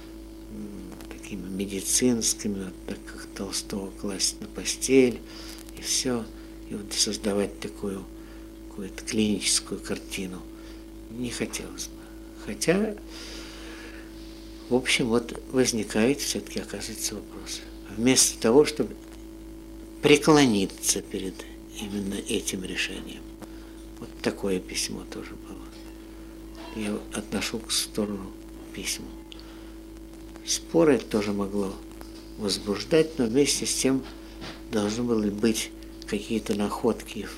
такими медицинскими, вот так как Толстого класть на постель, и все, и вот создавать такую какую-то клиническую картину не хотелось бы. Хотя, в общем, вот возникает все-таки, оказывается, вопрос. Вместо того, чтобы преклониться перед именно этим решением. Вот такое письмо тоже было. Я отношу к сторону письма. Споры это тоже могло возбуждать, но вместе с тем должны были быть какие-то находки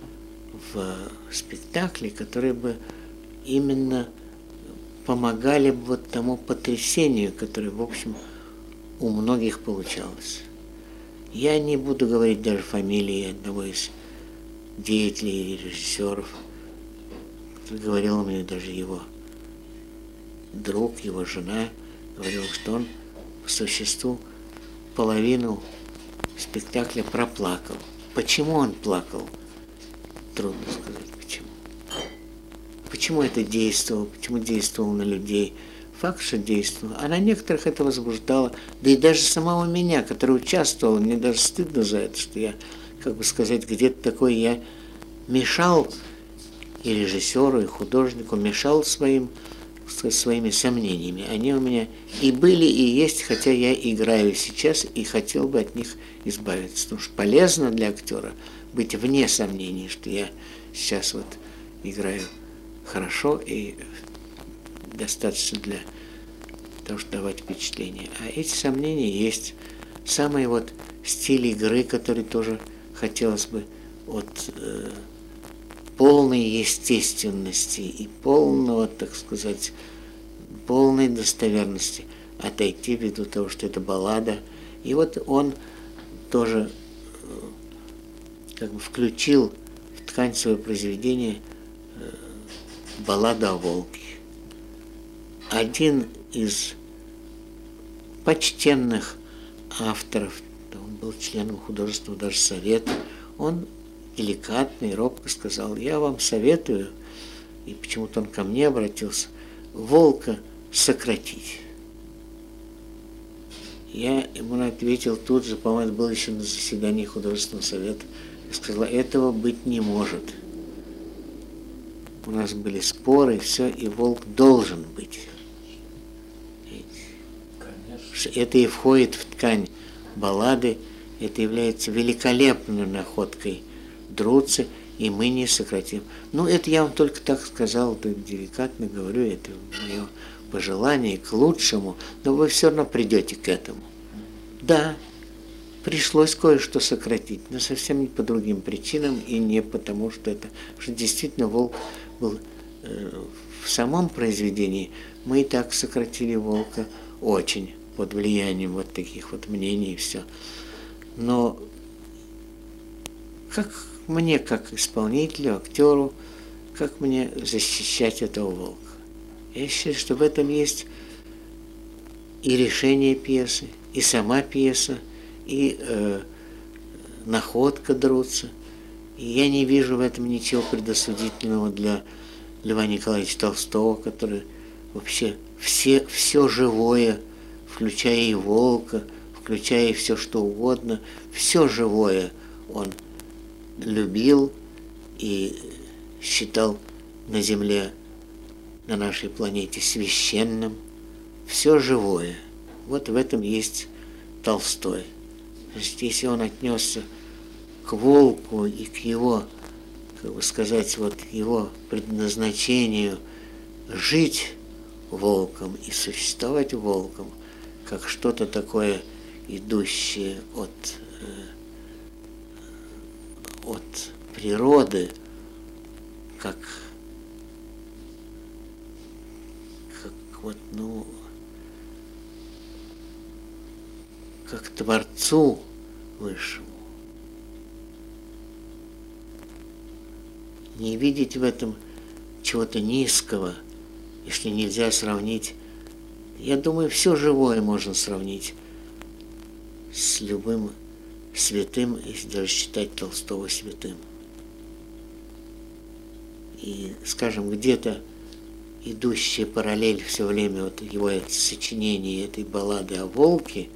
в спектакле, которые бы именно помогали бы вот тому потрясению, которое, в общем, у многих получалось. Я не буду говорить даже фамилии одного из деятелей или режиссеров, который говорил мне даже его друг, его жена, говорил, что он по существу половину спектакля проплакал. Почему он плакал? Трудно сказать, почему. Почему это действовало, почему действовало на людей? Факт, что действовало. А на некоторых это возбуждало. Да и даже самого меня, который участвовал, мне даже стыдно за это, что я, как бы сказать, где-то такой я мешал и режиссеру, и художнику, мешал своими сомнениями. Они у меня и были, и есть, хотя я играю сейчас и хотел бы от них избавиться. Потому что полезно для актера быть вне сомнений, что я сейчас вот играю хорошо и достаточно для того, чтобы давать впечатление. А эти сомнения есть. Самый вот стиль игры, который тоже хотелось бы от полной естественности и полного, так сказать, полной достоверности отойти ввиду того, что это баллада. И вот он тоже как бы включил в ткань своего произведения балладу о волке. Один из почтенных авторов, он был членом художественного даже совета, он деликатно и робко сказал: я вам советую, и почему-то он ко мне обратился, волка сократить. Я ему ответил тут же, по-моему, это было еще на заседании художественного совета, я сказал: этого быть не может. У нас были споры, все, и волк должен быть. Конечно. Это и входит в ткань баллады, это является великолепной находкой Друцы, и мы не сократим. Ну, это я вам только так сказал, так деликатно говорю, это мое пожелание к лучшему, но вы все равно придете к этому. Да, пришлось кое-что сократить, но совсем не по другим причинам, и не потому, что это... Потому что действительно волк был в самом произведении, мы и так сократили волка очень под влиянием вот таких вот мнений и все. Но как мне, как исполнителю, актеру, как мне защищать этого волка? Я считаю, что в этом есть и решение пьесы, и сама пьеса, и находка Друца. И я не вижу в этом ничего предосудительного для Льва Николаевича Толстого, который вообще все живое, включая и волка, включая и все что угодно, все живое он любил и считал на земле, на нашей планете священным. Все живое, Вот в этом есть Толстой. То есть, если он отнесся к волку и к его, как бы сказать, вот его предназначению жить волком и существовать волком, как что-то такое, идущее от природы, как вот, ну, как Творцу Высшему. Не видеть в этом чего-то низкого, если нельзя сравнить. Я думаю, все живое можно сравнить с любым святым, если даже считать Толстого святым. И, скажем, где-то идущая параллель все время вот его сочинения этой баллады о волке,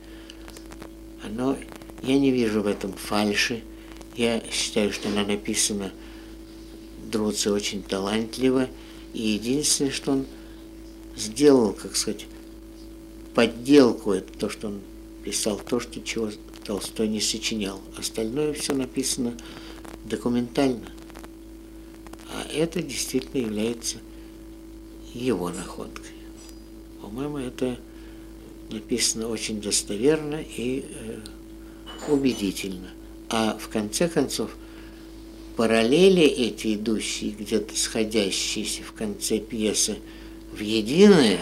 я не вижу в этом фальши. Я считаю, что она написана Друци очень талантливо. И единственное, что он сделал, как сказать, подделку, это то, что он писал, то, что чего Толстой не сочинял. Остальное все написано документально. А это действительно является его находкой. По-моему, это написано очень достоверно и убедительно. А в конце концов, параллели эти идущие, где-то сходящиеся в конце пьесы в единое,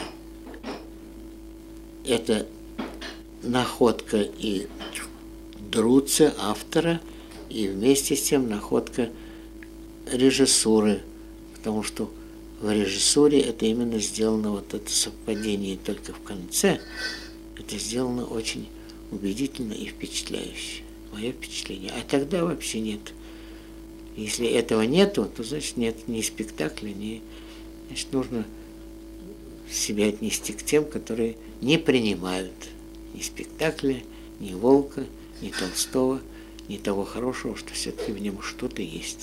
это находка и Друци, автора, и вместе с тем находка режиссуры, потому что в режиссуре это именно сделано, вот это совпадение только в конце, это сделано очень убедительно и впечатляюще. Мое впечатление. А тогда вообще нет. Если этого нету, то значит нет ни спектакля, значит нужно себя отнести к тем, которые не принимают ни спектакля, ни Волка, ни Толстого, ни того хорошего, что все-таки в нем что-то есть.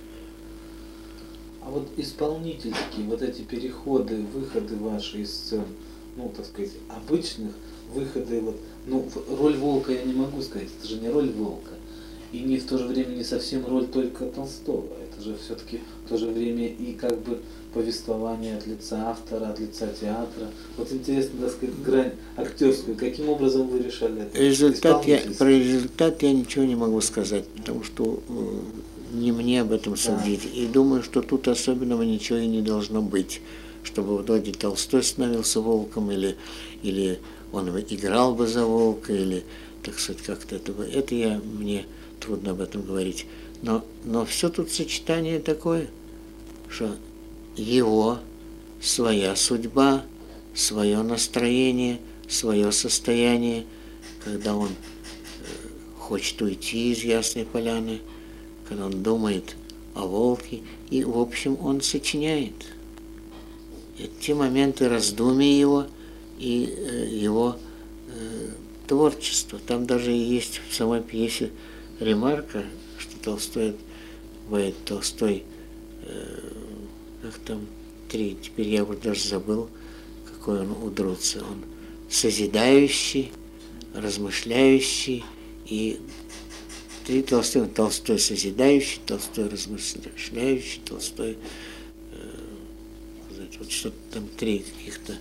А вот исполнительские, вот эти переходы, выходы ваши из сцен, ну, так сказать, обычных, выходы, вот, ну, роль Волка я не могу сказать, это же не роль Волка. И не в то же время не совсем роль только Толстого. Это же все-таки в то же время и как бы повествование от лица автора, от лица театра. Вот интересно, так сказать, грань актерскую. Каким образом вы решали это? Про результат я ничего не могу сказать, потому что не мне об этом судить. И думаю, что тут особенного ничего и не должно быть, чтобы вроде Толстой становился волком, или он играл бы за волка, или, так сказать, как-то это мне трудно об этом говорить. Но все тут сочетание такое, что его своя судьба, свое настроение, свое состояние, когда он хочет уйти из Ясной Поляны, когда он думает о волке, и, в общем, он сочиняет. Эти моменты раздумий его и его творчества. Там даже есть в самой пьесе ремарка, что Толстой, как там, теперь я уже даже забыл, какой он у Друци. Он созидающий, размышляющий, и три Толстой. Толстой созидающий, Толстой размышляющий, Толстой, вот что-то там три каких-то.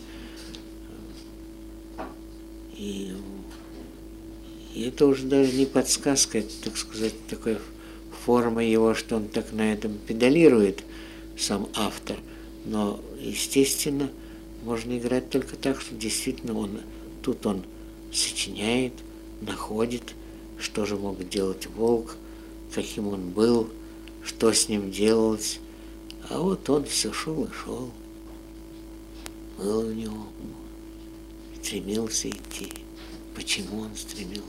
И это уже даже не подсказка, это, так сказать, такая форма его, что он так на этом педалирует, сам автор. Но, естественно, можно играть только так, что действительно он сочиняет, находит, что же мог делать волк, каким он был, что с ним делалось. А вот он все шел и шел. Был у него, стремился идти. Почему он стремился?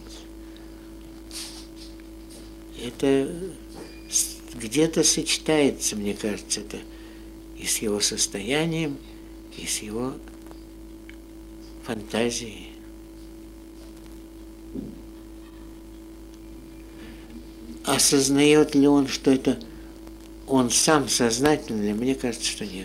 Это где-то сочетается, мне кажется, это и с его состоянием, и с его фантазией. Осознает ли он, что это он сам сознательно, или мне кажется, что нет.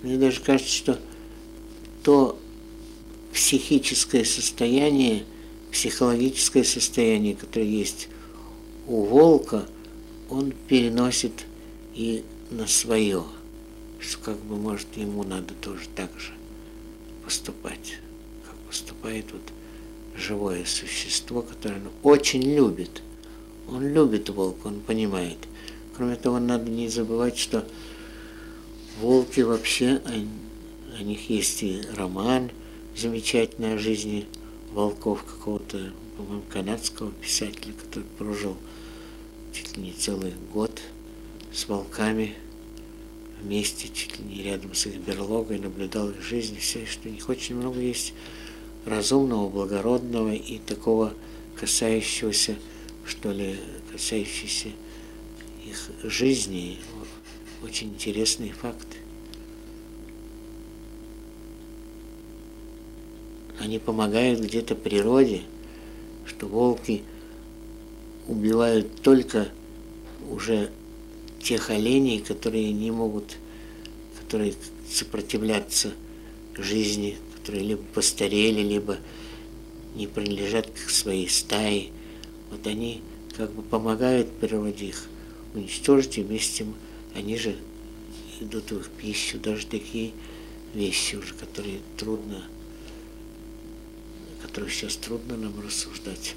Мне даже кажется, что то психическое состояние, психологическое состояние, которое есть у волка, он переносит и на свое, что как бы, может, ему надо тоже так же поступать, как поступает вот живое существо, которое он очень любит. Он любит волка, он понимает. Кроме того, надо не забывать, что волки вообще, о них есть и роман замечательный о жизни волков какого-то, по-моему, канадского писателя, который прожил чуть ли не целый год с волками вместе, чуть ли не рядом с их берлогой, наблюдал их жизнь, все, что у них очень много есть разумного, благородного и такого касающегося, что ли, касающегося их жизни, очень интересные факты. Они помогают где-то природе, что волки убивают только уже тех оленей, которые не могут, которые сопротивляться жизни, которые либо постарели, либо не принадлежат к своей стае. Вот они как бы помогают природе их уничтожить, и вместе они же идут в их пищу. Даже такие вещи уже, которые сейчас трудно нам рассуждать.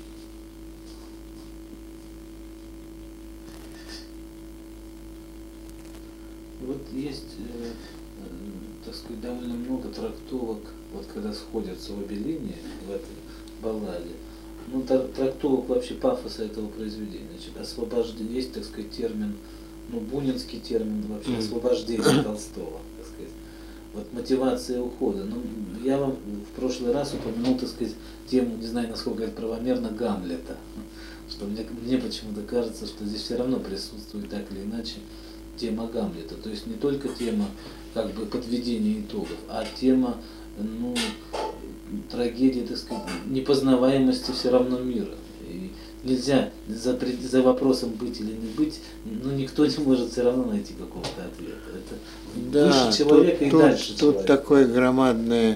Вот есть, так сказать, довольно много трактовок, вот когда сходятся обе линии в этой балладе, ну, трактовок вообще пафоса этого произведения. Значит, освобождение, есть, так сказать, термин, ну, бунинский термин вообще, освобождение Толстого, так сказать. Вот мотивация ухода. Ну, я вам в прошлый раз упомянул, так сказать, тему, не знаю, насколько это правомерно, Гамлета. Что мне почему-то кажется, что здесь все равно присутствует так или иначе тема Гамлета. То есть не только тема как бы подведения итогов, а тема, ну, трагедии, так сказать, непознаваемости все равно мира. И нельзя за вопросом быть или не быть, но никто не может все равно найти какого-то ответа. Это да, выше человека и дальше тут человека. Такое громадное,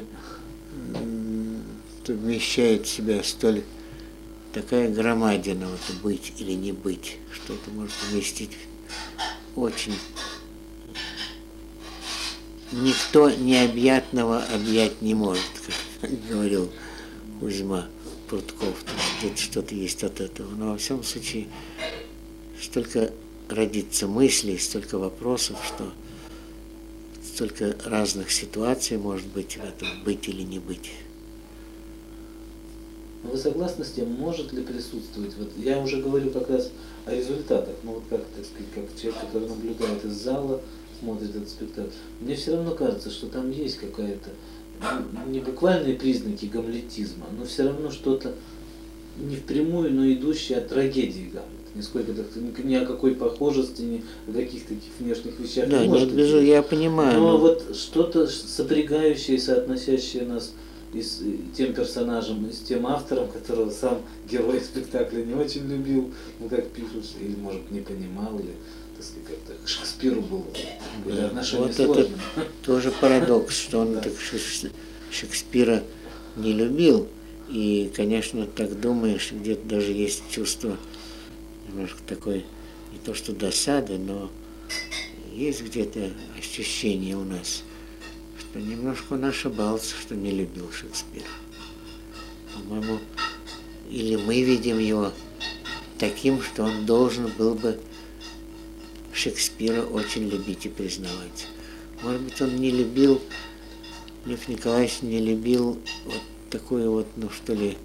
вмещает в себя такая громадина, вот, быть или не быть, что это может вместить очень. Никто необъятного объять не может, как говорил Кузьма Прутков. Где-то что-то есть от этого. Но во всяком случае, столько родится мыслей, столько вопросов, что столько разных ситуаций может быть в этом, быть или не быть. Вы согласны с тем, может ли присутствовать, вот я уже говорю как раз о результатах, ну вот как, так сказать, как человек, который наблюдает из зала, смотрит этот спектакль, мне все равно кажется, что там есть какая-то, ну, не буквальные признаки гамлетизма, но все равно что-то не впрямую, но идущее от трагедии Гамлета. Нисколько ни о какой похожести, ни о каких таких внешних вещах да, не может быть. Я понимаю. Но вот что-то сопрягающее, соотносящее нас и с тем персонажем, и с тем автором, которого сам герой спектакля не очень любил, ну как пишут, или может не понимал, или, так сказать, как-то к Шекспиру был отношение вот сложное. Это тоже парадокс, что он так Шекспира не любил. И, конечно, так думаешь, где-то даже есть чувство немножко такой, не то что досады, но есть где-то ощущение у нас, что немножко он ошибался, что не любил Шекспира. По-моему, или мы видим его таким, что он должен был бы Шекспира очень любить и признавать. Может быть, он не любил, Лев Николаевич не любил вот такое вот, ну что ли,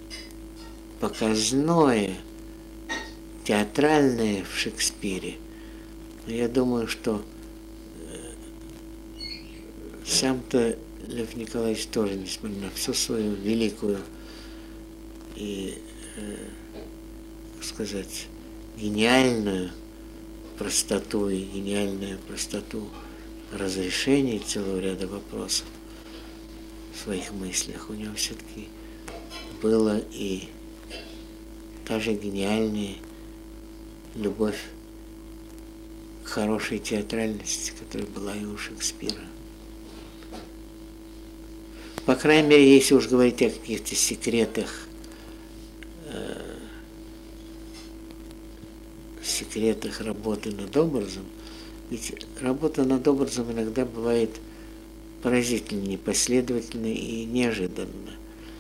показное, театральное в Шекспире. Но я думаю, что сам-то Лев Николаевич тоже, несмотря на всю свою великую и, как сказать, гениальную простоту и гениальную простоту разрешения целого ряда вопросов в своих мыслях, у него все-таки было и та же гениальная любовь к хорошей театральности, которая была и у Шекспира. по крайней мере, если уж говорить о каких-то секретах, работы над образом, ведь работа над образом иногда бывает поразительно непоследовательно и неожиданно.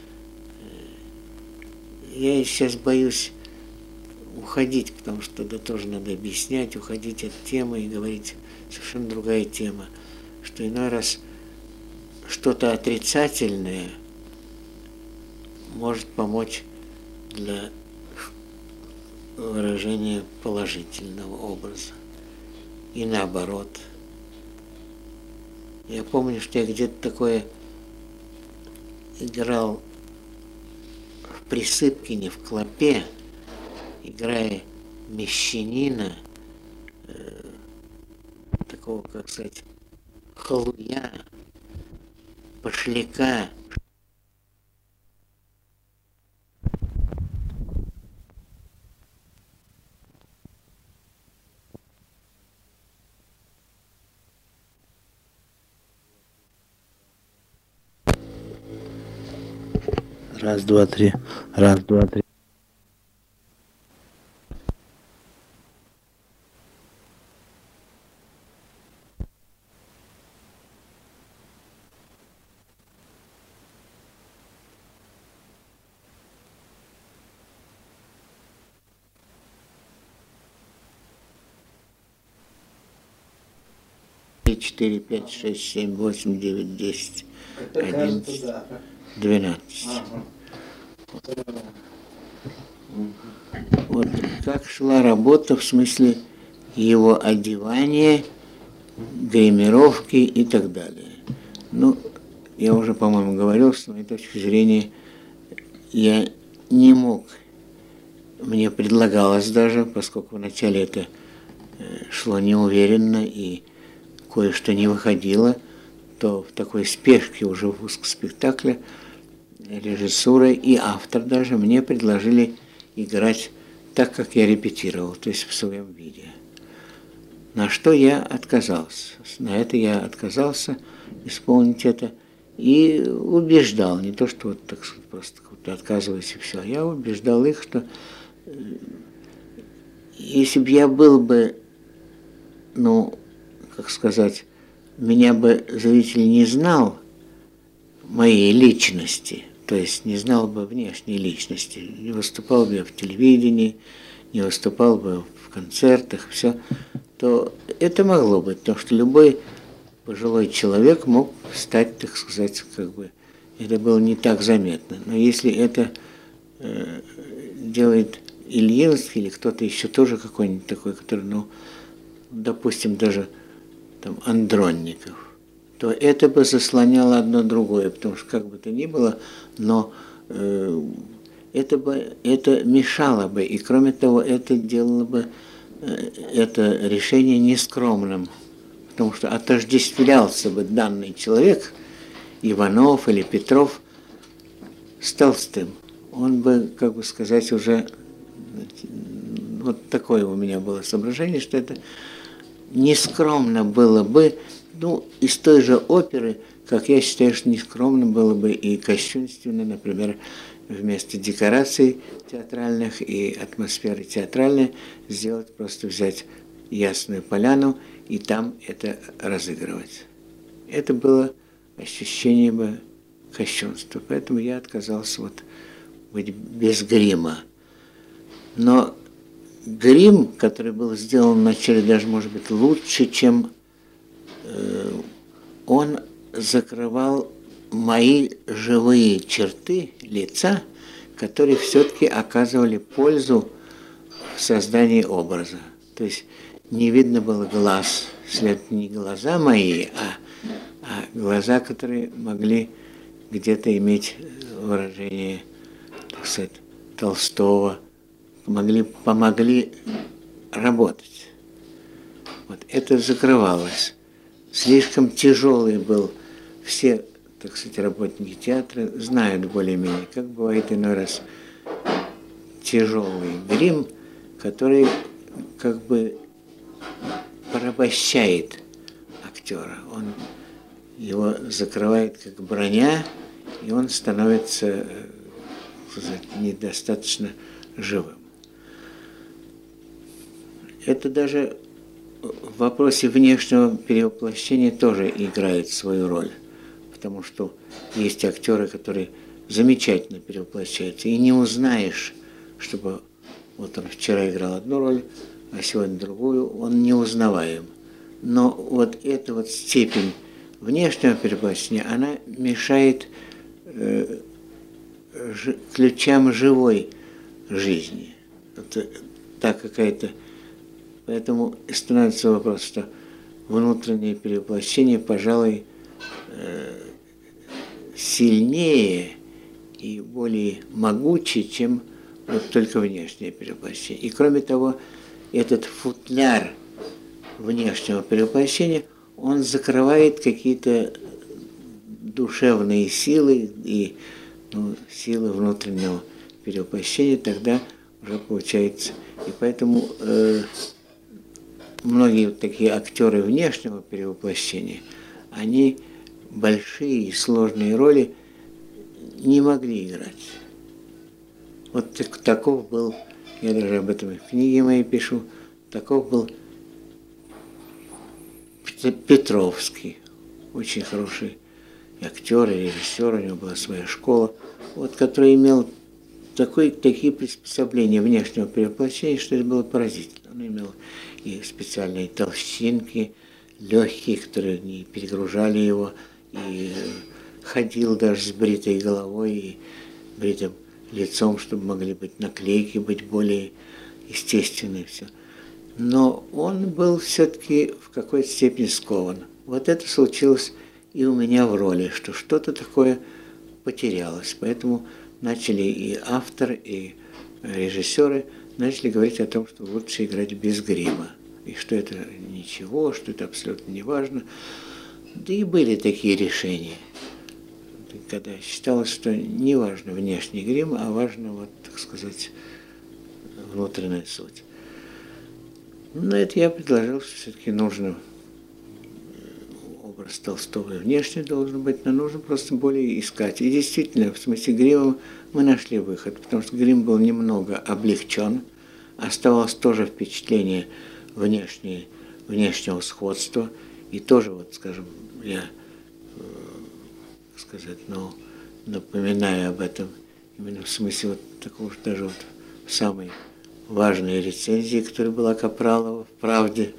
Я сейчас боюсь уходить, потому что это тоже надо объяснять, уходить от темы и говорить совершенно другая тема, что иной раз что-то отрицательное может помочь для выражения положительного образа. И наоборот. Я помню, что я где-то такое играл в Присыпкине, в Клопе, играя мещанина, такого, как сказать, халуя, пошляка. Раз, два, три. Раз, два, три. Четыре, пять, шесть, семь, восемь, девять, 10, 11, 12. Вот как шла работа в смысле его одевания, гримировки и так далее. Ну, я уже, по-моему, говорил, с моей точки зрения, я не мог, мне предлагалось даже, поскольку вначале это шло неуверенно и кое-что не выходило, то в такой спешке уже в спектакле режиссура и автор даже мне предложили играть так, как я репетировал, то есть в своем виде. На что я отказался. На это я отказался исполнить это и убеждал, не то, что вот так сказать, просто отказываюсь и все, я убеждал их, что если бы я был бы, ну, как сказать, меня бы зритель не знал моей личности, то есть не знал бы внешней личности, не выступал бы я в телевидении, не выступал бы в концертах, все, то это могло быть, потому что любой пожилой человек мог стать, так сказать, как бы, это было не так заметно. Но если это делает Ильинский или кто-то еще тоже какой-нибудь такой, который, ну, допустим, даже там Андронников, то это бы заслоняло одно другое, потому что как бы то ни было, но это мешало бы, и кроме того, это делало бы это решение нескромным, потому что отождествлялся бы данный человек, Иванов или Петров, с Толстым. Он бы, как бы сказать, уже вот такое у меня было соображение, что это нескромно было бы, ну, из той же оперы, как я считаю, что нескромно было бы и кощунственно, например, вместо декораций театральных и атмосферы театральной сделать, просто взять Ясную Поляну и там это разыгрывать. Это было ощущение бы кощунства, поэтому я отказался вот быть без грима. Но грим, который был сделан вначале, даже, может быть, лучше, чем он закрывал мои живые черты лица, которые все-таки оказывали пользу в создании образа. То есть не видно было глаз, след не глаза мои, а глаза, которые могли где-то иметь выражение, так сказать, Толстого, помогли работать. Вот это закрывалось. Слишком тяжелый был. Все, так сказать, работники театра знают более-менее, как бывает иной раз тяжелый грим, который как бы порабощает актера. Он его закрывает как броня и он становится недостаточно живым. Это даже в вопросе внешнего перевоплощения тоже играет свою роль, потому что есть актеры, которые замечательно перевоплощаются, и не узнаешь, чтобы вот он вчера играл одну роль, а сегодня другую, он неузнаваем. Но вот эта вот степень внешнего перевоплощения, она мешает ключам живой жизни. Это так какая-то. Поэтому становится вопрос, что внутреннее перевоплощение, пожалуй, сильнее и более могучее, чем вот только внешнее перевоплощение. И кроме того, этот футляр внешнего перевоплощения, он закрывает какие-то душевные силы и силы внутреннего перевоплощения, тогда уже получается. И поэтому многие вот такие актеры внешнего перевоплощения, они большие и сложные роли не могли играть. Вот таков был, я даже об этом в книге моей пишу, таков был Петровский, очень хороший актер и режиссер, у него была своя школа, вот, который имел такие приспособления внешнего перевоплощения, что это было поразительно. Он имел и специальные толщинки, легкие, которые не перегружали его, и ходил даже с бритой головой и бритым лицом, чтобы могли быть наклейки, быть более естественные, все. Но он был все-таки в какой-то степени скован. Вот это случилось и у меня в роли, что что-то такое потерялось. Поэтому начали и автор, и режиссеры начали говорить о том, что лучше играть без грима. И что это ничего, что это абсолютно не важно. Да и были такие решения, когда считалось, что не важно внешний грим, а важно, вот, так сказать, внутренняя суть. Но это я предложил, что все-таки нужно образ Толстого и внешне должен быть, но нужно просто более искать. И действительно, в смысле грима мы нашли выход, потому что грим был немного облегчен, оставалось тоже впечатление внешнего сходства, и тоже, вот, скажем, я, напоминаю об этом, именно в смысле вот такого, даже вот в самой важной рецензии, которая была Капралова в «Правде»,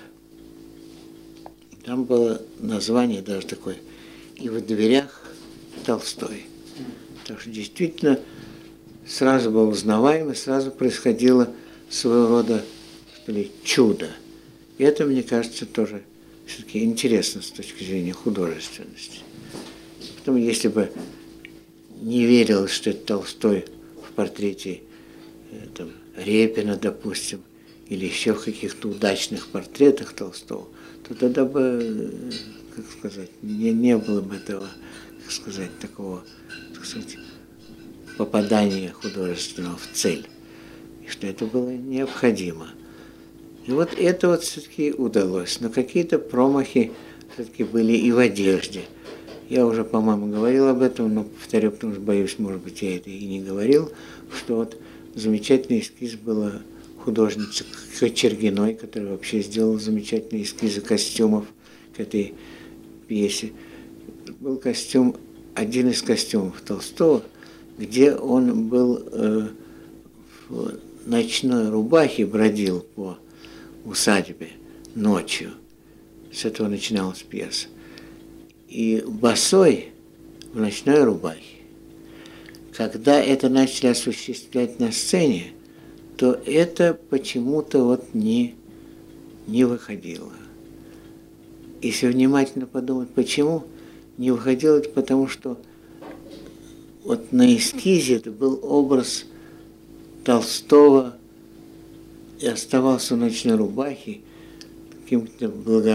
там было название даже такое «И в дверях Толстой». Так что действительно сразу было узнаваемо, сразу происходило своего рода, что ли, чудо. И это, мне кажется, тоже все-таки интересно с точки зрения художественности. Потом, если бы не верилось, что это Толстой в портрете там, Репина, допустим, или еще в каких-то удачных портретах Толстого, то тогда бы, как сказать, не было бы этого, как сказать, такого, так сказать, попадания художественного в цель, и что это было необходимо. И вот это вот все-таки удалось, но какие-то промахи все-таки были и в одежде. Я уже, по-моему, говорил об этом, но повторю, потому что, боюсь, может быть, я это и не говорил, что вот замечательный эскиз была художница Кочергиной, которая вообще сделала замечательные эскизы костюмов к этой пьесе. Был костюм, один из костюмов Толстого, где он был в ночной рубахе, бродил по усадьбе ночью. С этого начиналась пьеса. И босой в ночной рубахе. Когда это начали осуществлять на сцене, то это почему-то вот не выходило. Если внимательно подумать, почему не выходило, это потому что вот на эскизе это был образ Толстого и оставался в ночной рубахе, каким-то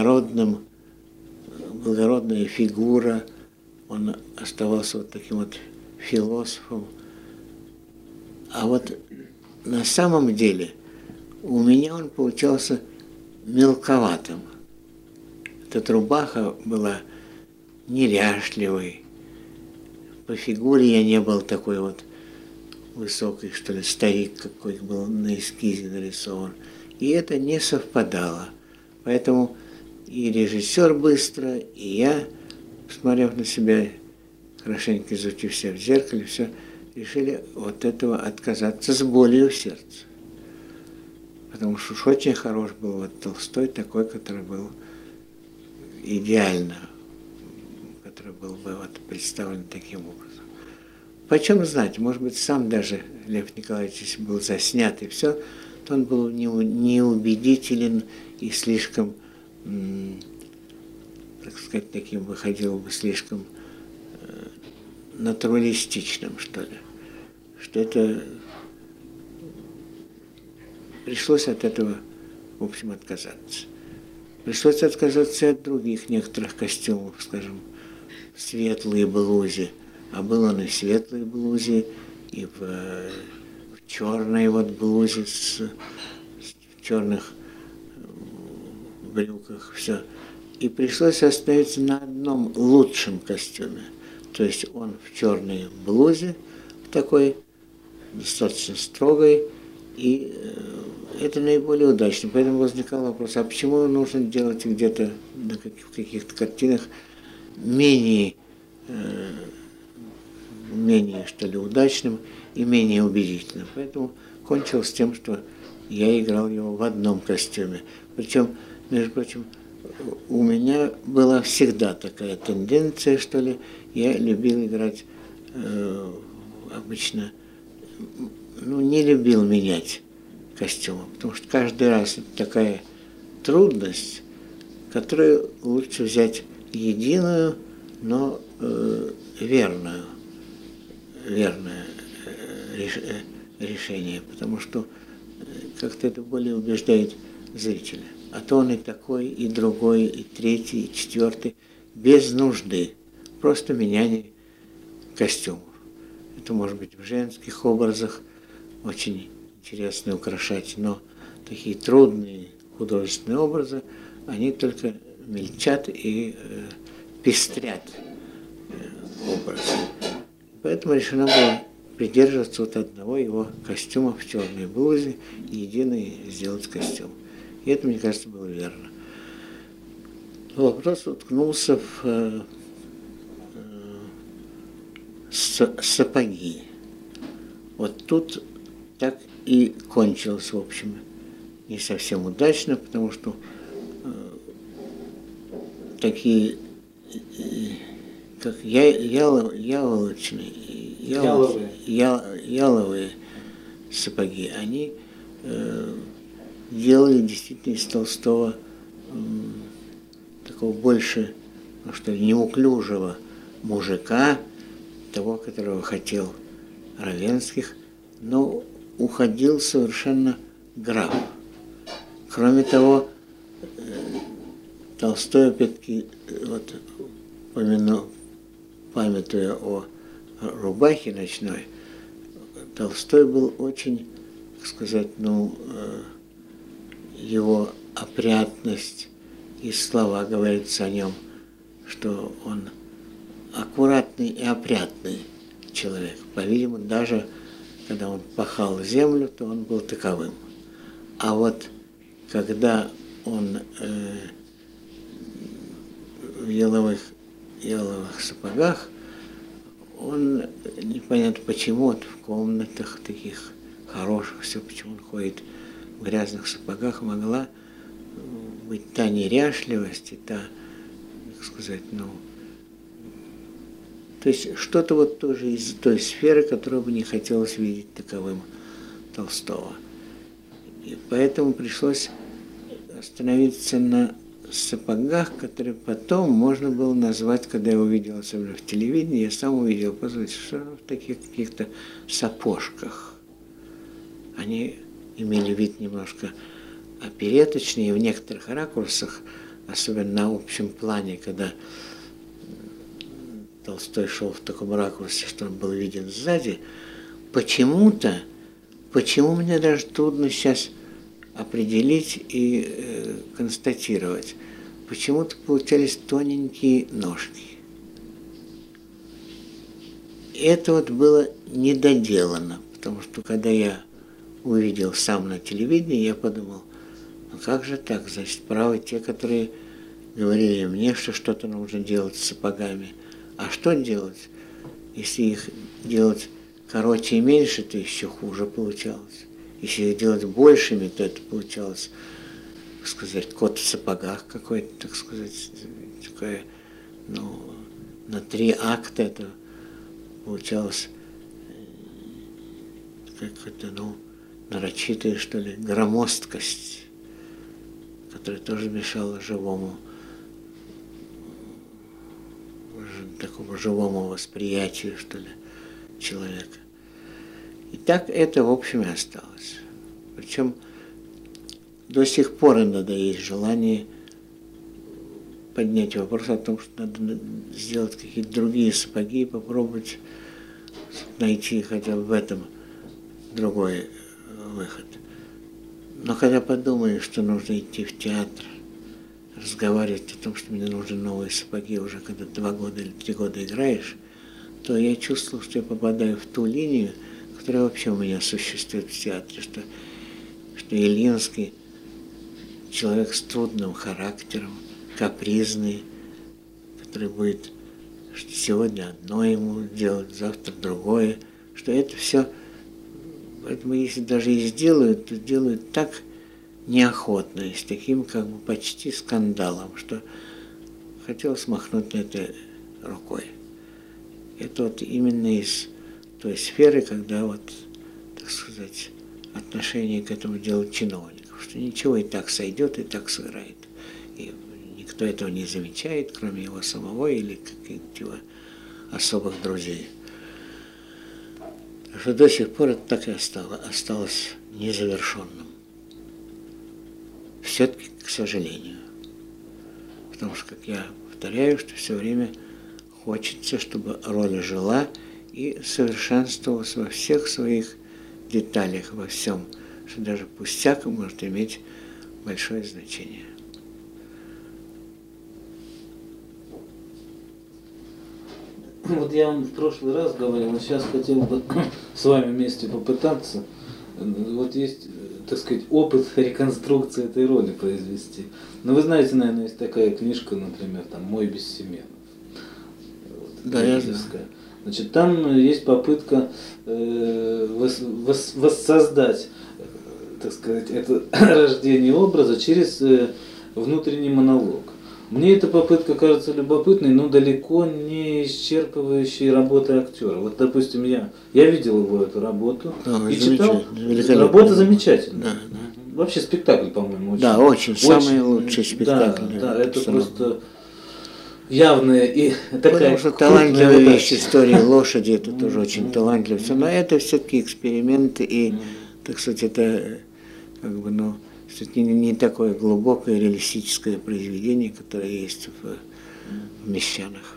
благородная фигура, он оставался вот таким вот философом. А вот на самом деле у меня он получался мелковатым. Эта рубаха была неряшливой, по фигуре я не был такой вот высокий, что ли, старик, какой был на эскизе нарисован. И это не совпадало. Поэтому и режиссер быстро, и я, посмотрев на себя, хорошенько изучив себя в зеркале, все, решили от этого отказаться с болью в сердце. Потому что уж очень хорош был вот Толстой, такой, который был идеально, который был бы вот представлен таким образом. Почем знать, может быть, сам даже Лев Николаевич, если был заснят и все, то он был неубедителен и слишком, так сказать, таким выходил бы слишком натуралистичным, что ли. Что это пришлось от этого, в общем, отказаться. Пришлось отказаться и от других некоторых костюмов, скажем, в светлой блузе. А был он и в светлой блузе, и в черной вот блузе, в черных брюках, все. И пришлось остановиться на одном лучшем костюме. То есть он в черной блузе, в такой достаточно строгой, и это наиболее удачно. Поэтому возникал вопрос, а почему нужно делать где-то в каких-то картинах менее, что ли, удачным и менее убедительным. Поэтому кончилось тем, что я играл его в одном костюме. Причем, между прочим, у меня была всегда такая тенденция, что ли, я любил играть обычно, не любил менять костюмы, потому что каждый раз это такая трудность, которую лучше взять единую, но верное решение, потому что как-то это более убеждает зрителя. А то он и такой, и другой, и третий, и четвертый, без нужды, просто меняние костюмов. Это может быть в женских образах, очень интересно украшать, но такие трудные художественные образы, они только мельчат и пестрят образ. Поэтому решено было придерживаться вот одного его костюма в черной блузе и единый сделать костюм. И это, мне кажется, было верно. Вопрос уткнулся в сапоги. Вот тут так и кончилось, в общем, не совсем удачно, потому что такие, как яловые сапоги, они делали действительно из Толстого такого больше, что ли, неуклюжего мужика, того, которого хотел Равенских, но уходил совершенно граф. Кроме того, Толстой, опять-таки, вот, памятуя о рубахе ночной, Толстой был очень, так сказать, его опрятность и слова говорится о нем, что он аккуратный и опрятный человек. По-видимому, даже когда он пахал землю, то он был таковым. А вот когда он в яловых сапогах, он, непонятно почему, вот в комнатах таких хороших, все, почему он ходит в грязных сапогах, могла быть та неряшливость и та, как сказать, то есть что-то вот тоже из той сферы, которую бы не хотелось видеть таковым Толстого. И поэтому пришлось остановиться на сапогах, которые потом можно было назвать, когда я увидел, особенно в телевидении, я сам увидел, позвольте, что в таких каких-то сапожках. Они имели вид немножко опереточный, и в некоторых ракурсах, особенно на общем плане, когда Толстой шел в таком ракурсе, что он был виден сзади, почему мне даже трудно сейчас определить и констатировать, почему-то получались тоненькие ножки. это вот было недоделано, потому что когда я увидел сам на телевидении, я подумал, ну как же так, значит, правы те, которые говорили мне, что что-то нужно делать с сапогами. А что делать? Если их делать короче и меньше, то еще хуже получалось. Если их делать большими, то это получалось, так сказать, кот в сапогах какой-то, так сказать, такое, ну, на 3 акта это получалось какая-то, ну, нарочитая, что ли, громоздкость, которая тоже мешала живому, такому живому восприятию, что ли, человека. И так это, в общем, и осталось. Причем до сих пор иногда есть желание поднять вопрос о том, что надо сделать какие-то другие сапоги и попробовать найти хотя бы в этом другой выход. Но когда подумаешь, что нужно идти в театр, разговаривать о том, что мне нужны новые сапоги уже когда 2 года или 3 года играешь, то я чувствовал, что я попадаю в ту линию, которая вообще у меня существует в театре, что Ильинский человек с трудным характером, капризный, который будет что сегодня одно ему делать, завтра другое, что это все, поэтому если даже и сделают, то делают так неохотно и с таким как бы почти скандалом, что хотел смахнуть на это рукой. Это вот именно из той сферы, когда вот, так сказать, отношение к этому делают чиновников, что ничего и так сойдет, и так сыграет. И никто этого не замечает, кроме его самого или каких-то его особых друзей. Так что до сих пор это так и осталось незавершенным. Все-таки, к сожалению. Потому что, как я повторяю, что все время хочется, чтобы роль жила и совершенствовалась во всех своих деталях, во всем, что даже пустяк может иметь большое значение. Вот я вам в прошлый раз говорил, а сейчас хотел бы с вами вместе попытаться. Вот есть, так сказать, опыт реконструкции этой роли произвести. Но вы знаете, наверное, есть такая книжка, например, там «Мой Бессеменов». Вот, да, я знаю. Значит, там есть попытка воссоздать, так сказать, это рождение образа через внутренний монолог. Мне эта попытка кажется любопытной, но далеко не исчерпывающей работы актера. Вот, допустим, я видел его эту работу и читал. Работа замечательная. Да, да. Вообще спектакль, по-моему, очень. Да, очень. Самый лучший спектакль. Да, это просто явная и такая. Потому что талантливая вещь истории лошади, это тоже очень талантливо. Но это все-таки эксперимент, и, так сказать, это как бы, ну, все-таки не такое глубокое реалистическое произведение, которое есть в «Мещанах».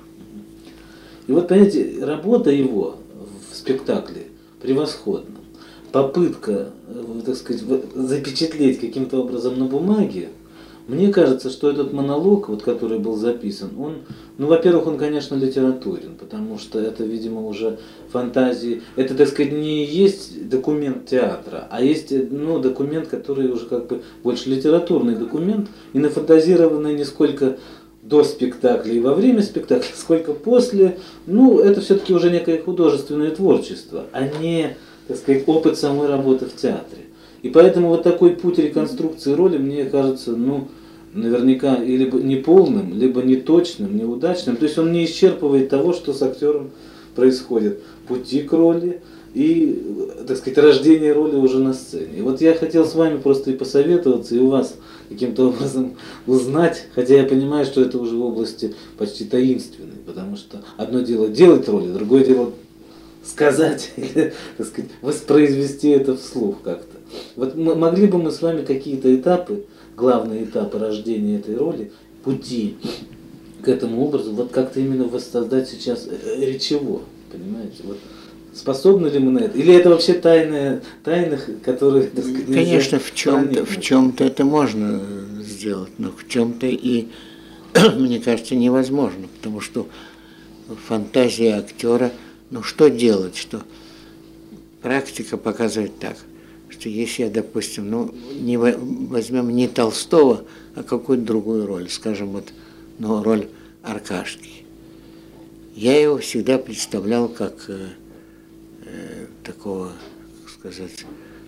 И вот, понимаете, работа его в спектакле превосходна. Попытка, так сказать, запечатлеть каким-то образом на бумаге, мне кажется, что этот монолог, вот, который был записан, он, ну, во-первых, он, конечно, литературен, потому что это, видимо, уже фантазии. Это, так сказать, не есть документ театра, а есть, ну, документ, который уже как бы больше литературный документ, и нафантазированный не сколько до спектакля и во время спектакля, сколько после. Ну, это все-таки уже некое художественное творчество, а не, так сказать, опыт самой работы в театре. И поэтому вот такой путь реконструкции роли, мне кажется, ну, наверняка либо неполным, либо неточным, неудачным. То есть он не исчерпывает того, что с актером происходит. Пути к роли и, так сказать, рождение роли уже на сцене. И вот я хотел с вами просто и посоветоваться, и у вас каким-то образом узнать, хотя я понимаю, что это уже в области почти таинственной, потому что одно дело делать роли, другое дело сказать или, так сказать, воспроизвести это вслух как-то. Вот могли бы мы с вами какие-то этапы, главные этапы рождения этой роли, пути к этому образу, вот как-то именно воссоздать сейчас речево, понимаете? Вот способны ли мы на это? Или это вообще тайны, которые, так сказать, конечно, в чем-то это можно сделать, но в чем-то и, мне кажется, невозможно, потому что фантазия актера Но что делать? Что практика показывает так, что если я, допустим, не возьмем не Толстого, а какую-то другую роль, скажем, вот, роль Аркашки. Я его всегда представлял как такого, как сказать,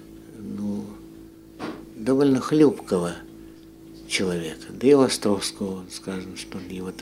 довольно хлюпкого человека. Да и у Островского сказано, что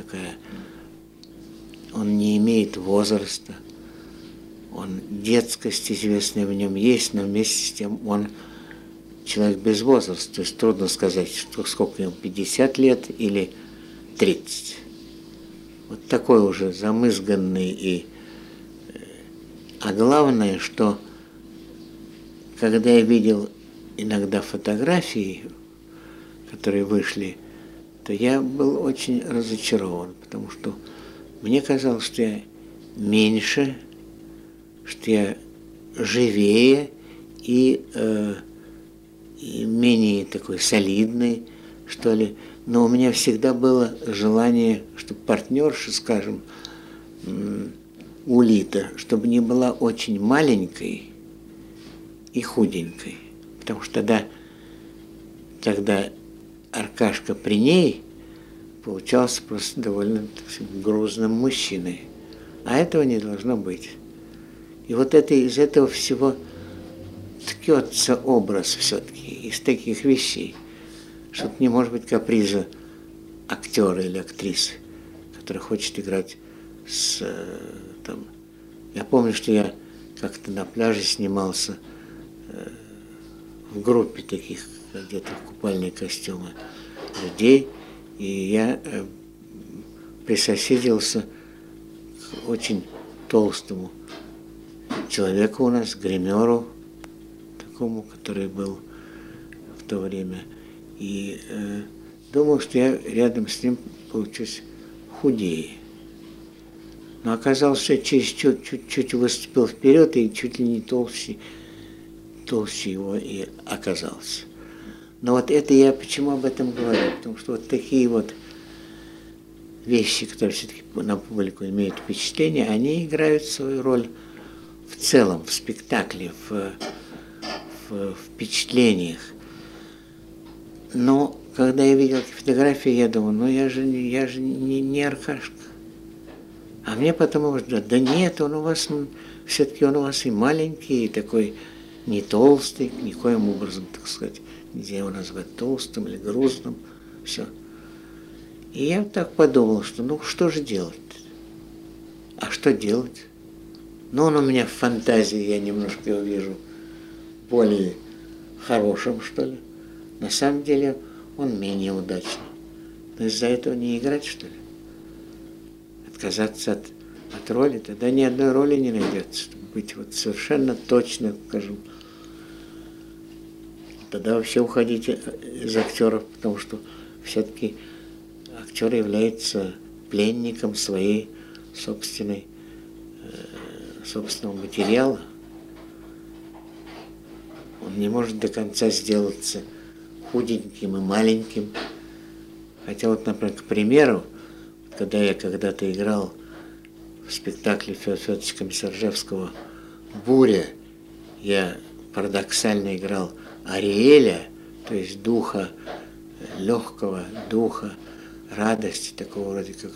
он не имеет возраста, детскость известная в нем есть, но вместе с тем он человек без возраста. То есть трудно сказать, сколько ему, 50 лет или 30. Вот такой уже замызганный. А главное, что когда я видел иногда фотографии, которые вышли, то я был очень разочарован, потому что мне казалось, что я меньше, что я живее и менее такой солидный, что ли. Но у меня всегда было желание, чтобы партнерша, скажем, Улита, чтобы не была очень маленькой и худенькой. Потому что тогда Аркашка при ней получался просто довольно, так сказать, грузным мужчиной. А этого не должно быть. И вот из этого всего ткется образ все-таки, из таких вещей. Что это не может быть каприза актера или актрисы, который хочет играть Я помню, что я как-то на пляже снимался в группе таких, где-то в купальные костюмы людей, и я присоседился к очень толстому человеку у нас, гримеру такому, который был в то время. И думал, что я рядом с ним получусь худее. Но оказалось, что я чуть выступил вперед и чуть ли не толще его и оказался. Но вот это я почему об этом говорю? Потому что вот такие вот вещи, которые все-таки на публику имеют впечатление, они играют свою роль в целом, в спектакле, в впечатлениях. Но когда я видел эти фотографии, я думал, я же не Аркашка. А мне потом говорят, да нет, все-таки он у вас и маленький, и такой не толстый, никоим образом, так сказать, нельзя его назвать толстым или грузным, все. И я так подумал, что что же делать? А что делать? Он у меня в фантазии, я немножко его вижу более хорошим, что ли. На самом деле он менее удачный. Но из-за этого не играть, что ли? Отказаться от роли, тогда ни одной роли не найдется, чтобы быть вот совершенно точно, скажем. Тогда вообще уходите из актеров, потому что все-таки актер является пленником своей собственного материала. Он не может до конца сделаться худеньким и маленьким. Хотя вот, например, к примеру, когда я когда-то играл в спектакле Федора Федоровича Комиссаржевского «Буря», я парадоксально играл Ариэля, то есть духа, легкого духа, радости, такого вроде как,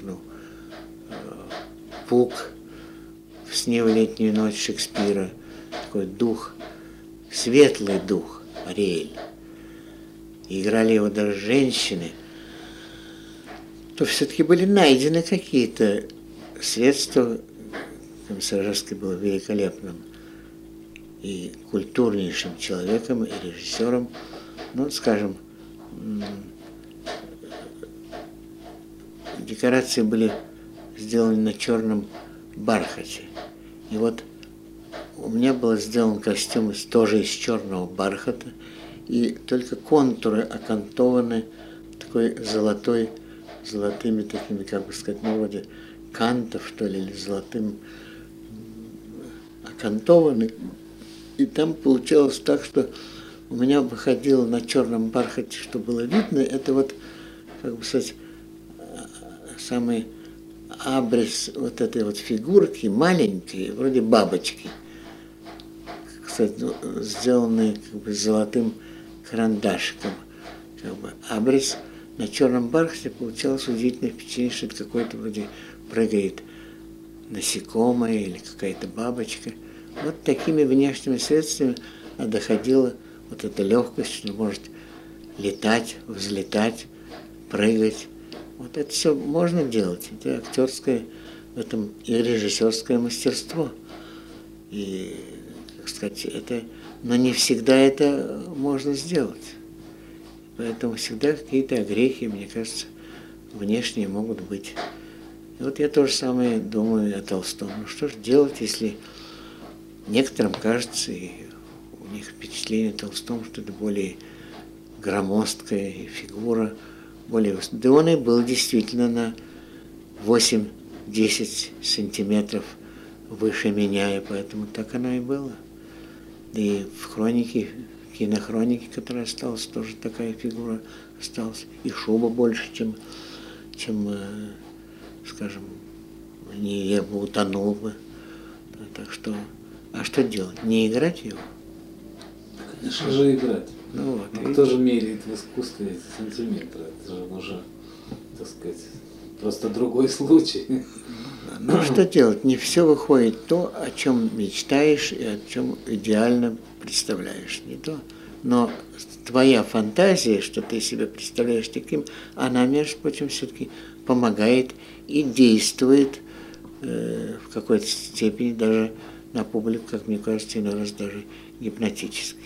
Пук в «Сне в летнюю ночь» Шекспира, такой дух, светлый дух Ариэль. И играли его даже женщины, то все-таки были найдены какие-то средства. Комиссаржевский был великолепным и культурнейшим человеком, и режиссером. Скажем, декорации были сделаны на черном бархате. И вот у меня был сделан костюм тоже из черного бархата, и только контуры окантованы такой золотыми такими, как бы сказать, вроде кантов, что ли, или золотым окантованы. И там получалось так, что у меня выходило на черном бархате, что было видно, это вот, как бы сказать, самый абрис вот этой вот фигурки маленькой, вроде бабочки, кстати, сделанные как бы золотым карандашиком. Как бы абрис на черном бархате, получалось удивительное впечатление, что это какой-то вроде прыгает насекомое или какая-то бабочка. Вот такими внешними средствами доходила вот эта легкость, что может летать, взлетать, прыгать. Вот это все можно делать. Это актерское, в этом и режиссерское мастерство. И, как сказать, это, но не всегда это можно сделать. Поэтому всегда какие-то огрехи, мне кажется, внешние могут быть. И вот я то же самое думаю о Толстом. Ну что же делать, если некоторым кажется, и у них впечатление о Толстом, что это более громоздкая и фигура, более... Да он и был действительно на 8-10 сантиметров выше меня, и поэтому так оно и было. И в хронике, в кинохронике, которая осталась, тоже такая фигура осталась. И шуба больше, чем скажем, не я бы утонул бы. Так что, а что делать? Не играть его? Конечно же играть. Ну вот. Но кто же меряет в искусстве эти сантиметры? Это же уже, так сказать, просто другой случай. Ну что делать? Не все выходит то, о чем мечтаешь и о чем идеально представляешь. Не то. Но твоя фантазия, что ты себе представляешь таким, она, между прочим, все-таки помогает и действует в какой-то степени даже на публику, как мне кажется, иной раз даже гипнотически.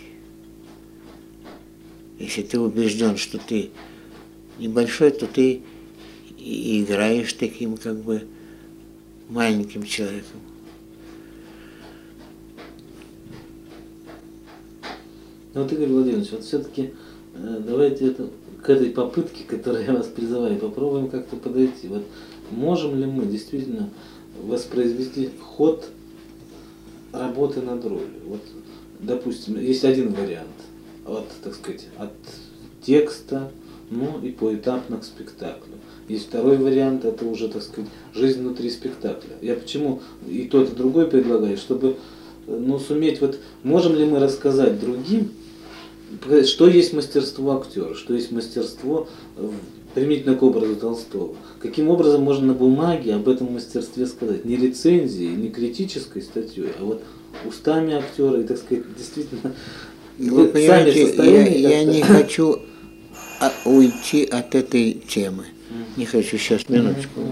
Если ты убежден, что ты небольшой, то ты и играешь таким как бы маленьким человеком. Ну вот, Игорь Владимирович, вот все-таки давайте к этой попытке, которой я вас призываю, попробуем как-то подойти. Вот можем ли мы действительно воспроизвести ход работы над ролью? Вот, допустим, есть один вариант, от, так сказать, от текста, ну и поэтапно к спектаклю. Есть второй вариант, это уже, так сказать, жизнь внутри спектакля. Я почему и тот, и другой предлагаю, чтобы суметь, вот можем ли мы рассказать другим, что есть мастерство актера, что есть мастерство применительно к образу Толстого. Каким образом можно на бумаге об этом мастерстве сказать? Не рецензией, не критической статьей, а вот устами актера и, так сказать, действительно... Вы понимаете, я не хочу уйти от этой темы. Не хочу, сейчас, минуточку.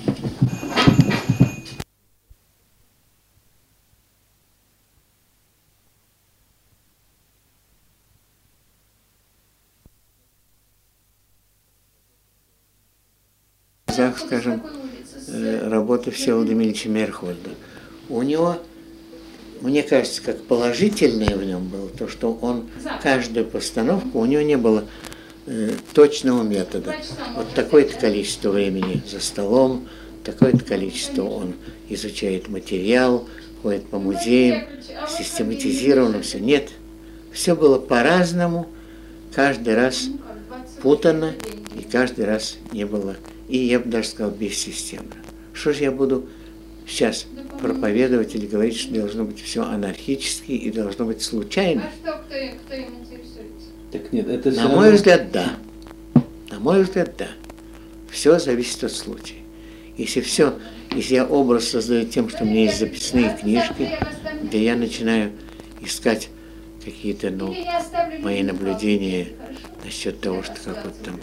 Скажем, работы Всеволода Емельевича Мерхольда. У него, мне кажется, как положительное в нем было то, что он каждую постановку, у него не было точного метода. Вот такое-то количество времени за столом, такое-то количество он изучает материал, ходит по музеям, систематизировано все. Нет, все было по-разному, каждый раз путано, и каждый раз не было, и я бы даже сказал, бессистемно. Что же я буду сейчас проповедовать или говорить, что должно быть все анархически и должно быть случайно? А что, кто им интересуется? Так нет, это На мой взгляд, да. На мой взгляд, да. Все зависит от случая. Если я образ создаю тем, что у меня есть записные книжки, где я начинаю искать какие-то, мои наблюдения насчет того, что как вот там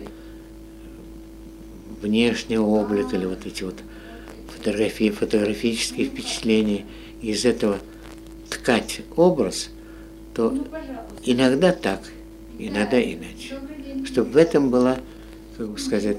внешний облик или вот эти вот фотографические впечатления, из этого ткать образ, то иногда так, иногда иначе. Чтобы в этом была, как бы сказать,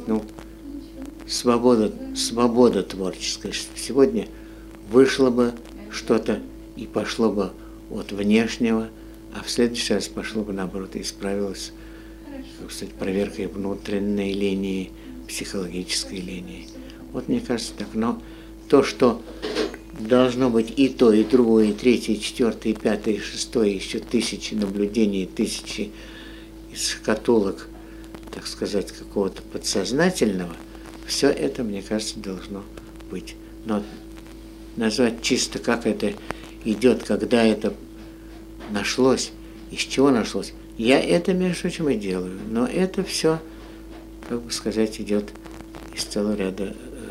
свобода творческая. Чтобы сегодня вышло бы что-то и пошло бы от внешнего, а в следующий раз пошло бы наоборот и исправилось, как сказать, проверкой внутренней линии, психологической линии. Вот мне кажется так. Но то, что должно быть и то, и другое, и третье, и четвертое, и пятое, и шестое, еще тысячи наблюдений, тысячи из шкатулок, так сказать, какого-то подсознательного, все это, мне кажется, должно быть. Но назвать чисто, как это идет, когда это нашлось, из чего нашлось, я это, между прочим, и делаю. Но это все, как бы сказать, идет из целого ряда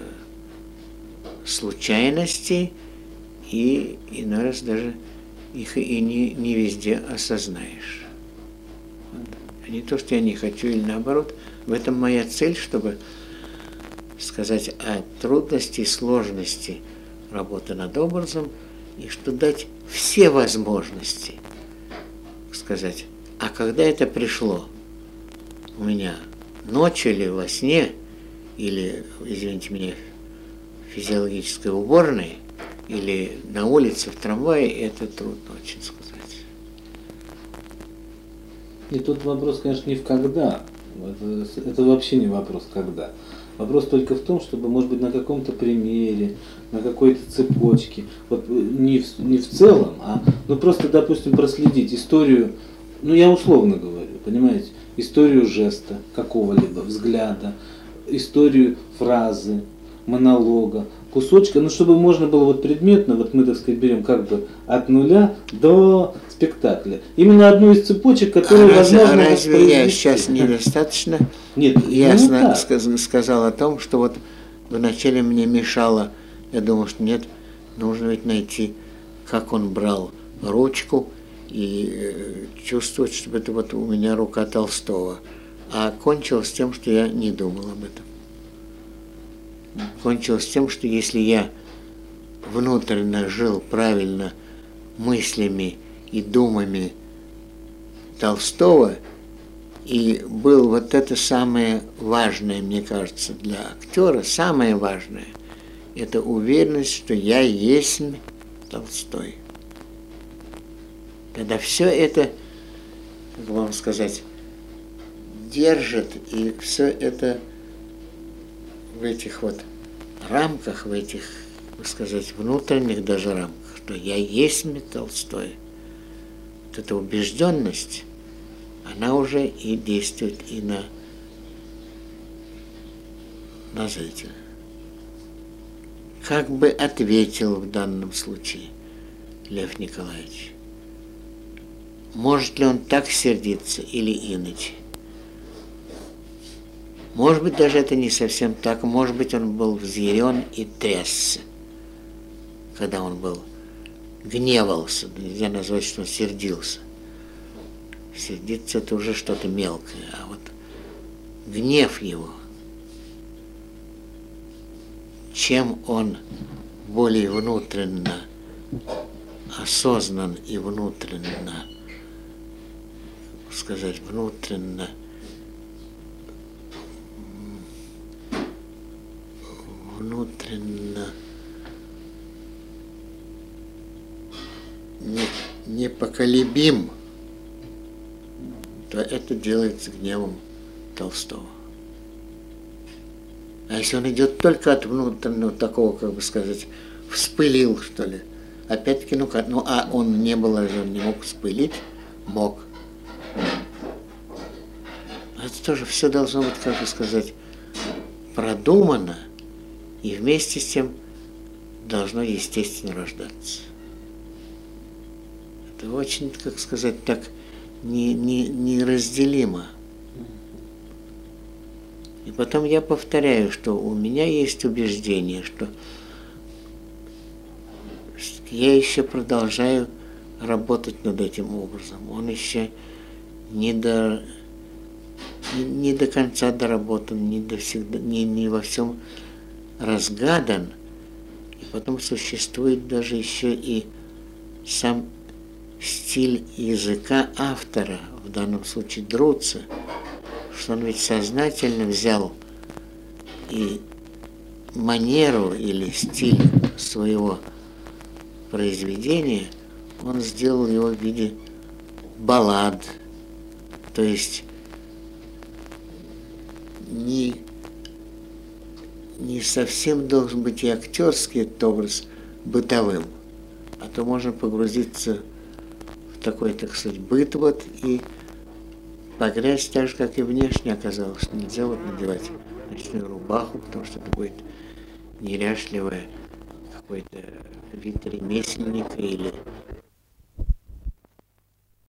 случайностей, и иной раз даже их и не везде осознаешь. Вот. Не то, что я не хочу, или наоборот, в этом моя цель, чтобы сказать о трудности и сложности работы над образом, и что дать все возможности сказать. А когда это пришло у меня ночью или во сне, или, извините меня, в физиологической уборной, или на улице, в трамвае, это трудно очень сказать. И тут вопрос, конечно, не в когда. Это вообще не вопрос когда. Вопрос только в том, чтобы, может быть, на каком-то примере, на какой-то цепочке, вот не в целом, а ну просто, допустим, проследить историю, ну я условно говорю, понимаете, историю жеста какого-либо, взгляда, историю фразы, монолога, кусочка, ну чтобы можно было вот предметно, вот мы, так сказать, берем как бы от нуля до спектакля. Именно одну из цепочек, которую возможно разве я сейчас недостаточно ясно сказал о том, что вот вначале мне мешало, я думал, что нет, нужно ведь найти, как он брал ручку и чувствовать, что это вот у меня рука Толстого. А кончилось тем, что я не думал об этом. Кончилось тем, что если я внутренне жил правильно мыслями и думами Толстого, и был вот это самое важное, мне кажется, для актера, самое важное, это уверенность, что я есть Толстой. Тогда все это, как вам сказать, держит, и все это в этих вот рамках, в этих, так сказать, внутренних даже рамках, что я есть Толстой. Вот эта убежденность, она уже и действует и на зрителя. Как бы ответил в данном случае Лев Николаевич? Может ли он так сердиться или иначе? Может быть, даже это не совсем так. Может быть, он был взъярен и трясся, когда он был, гневался. Нельзя назвать, что он сердился. Сердиться – это уже что-то мелкое. А вот гнев его, чем он более внутренно осознан и внутренно, сказать, внутренно непоколебим, то это делается гневом Толстого. А если он идет только от внутреннего такого, как бы сказать, вспылил, что ли, опять-таки, а он не был, он не мог вспылить, мог. Это тоже все должно быть, как бы сказать, продумано, и вместе с тем должно естественно рождаться. Это очень, как сказать, так неразделимо. И потом я повторяю, что у меня есть убеждение, что я еще продолжаю работать над этим образом. Он еще не до конца доработан, не во всем разгадан. И потом существует даже еще и сам стиль языка автора, в данном случае Друца, что он ведь сознательно взял и манеру или стиль своего произведения, он сделал его в виде баллад, то есть не совсем должен быть и актерский этот образ бытовым, а то можно погрузиться в такой, так сказать, быт вот и погрязть так же, как и внешне оказалось, что нельзя вот надевать ночную рубаху, потому что это будет неряшливое, какой-то вид ремесленника или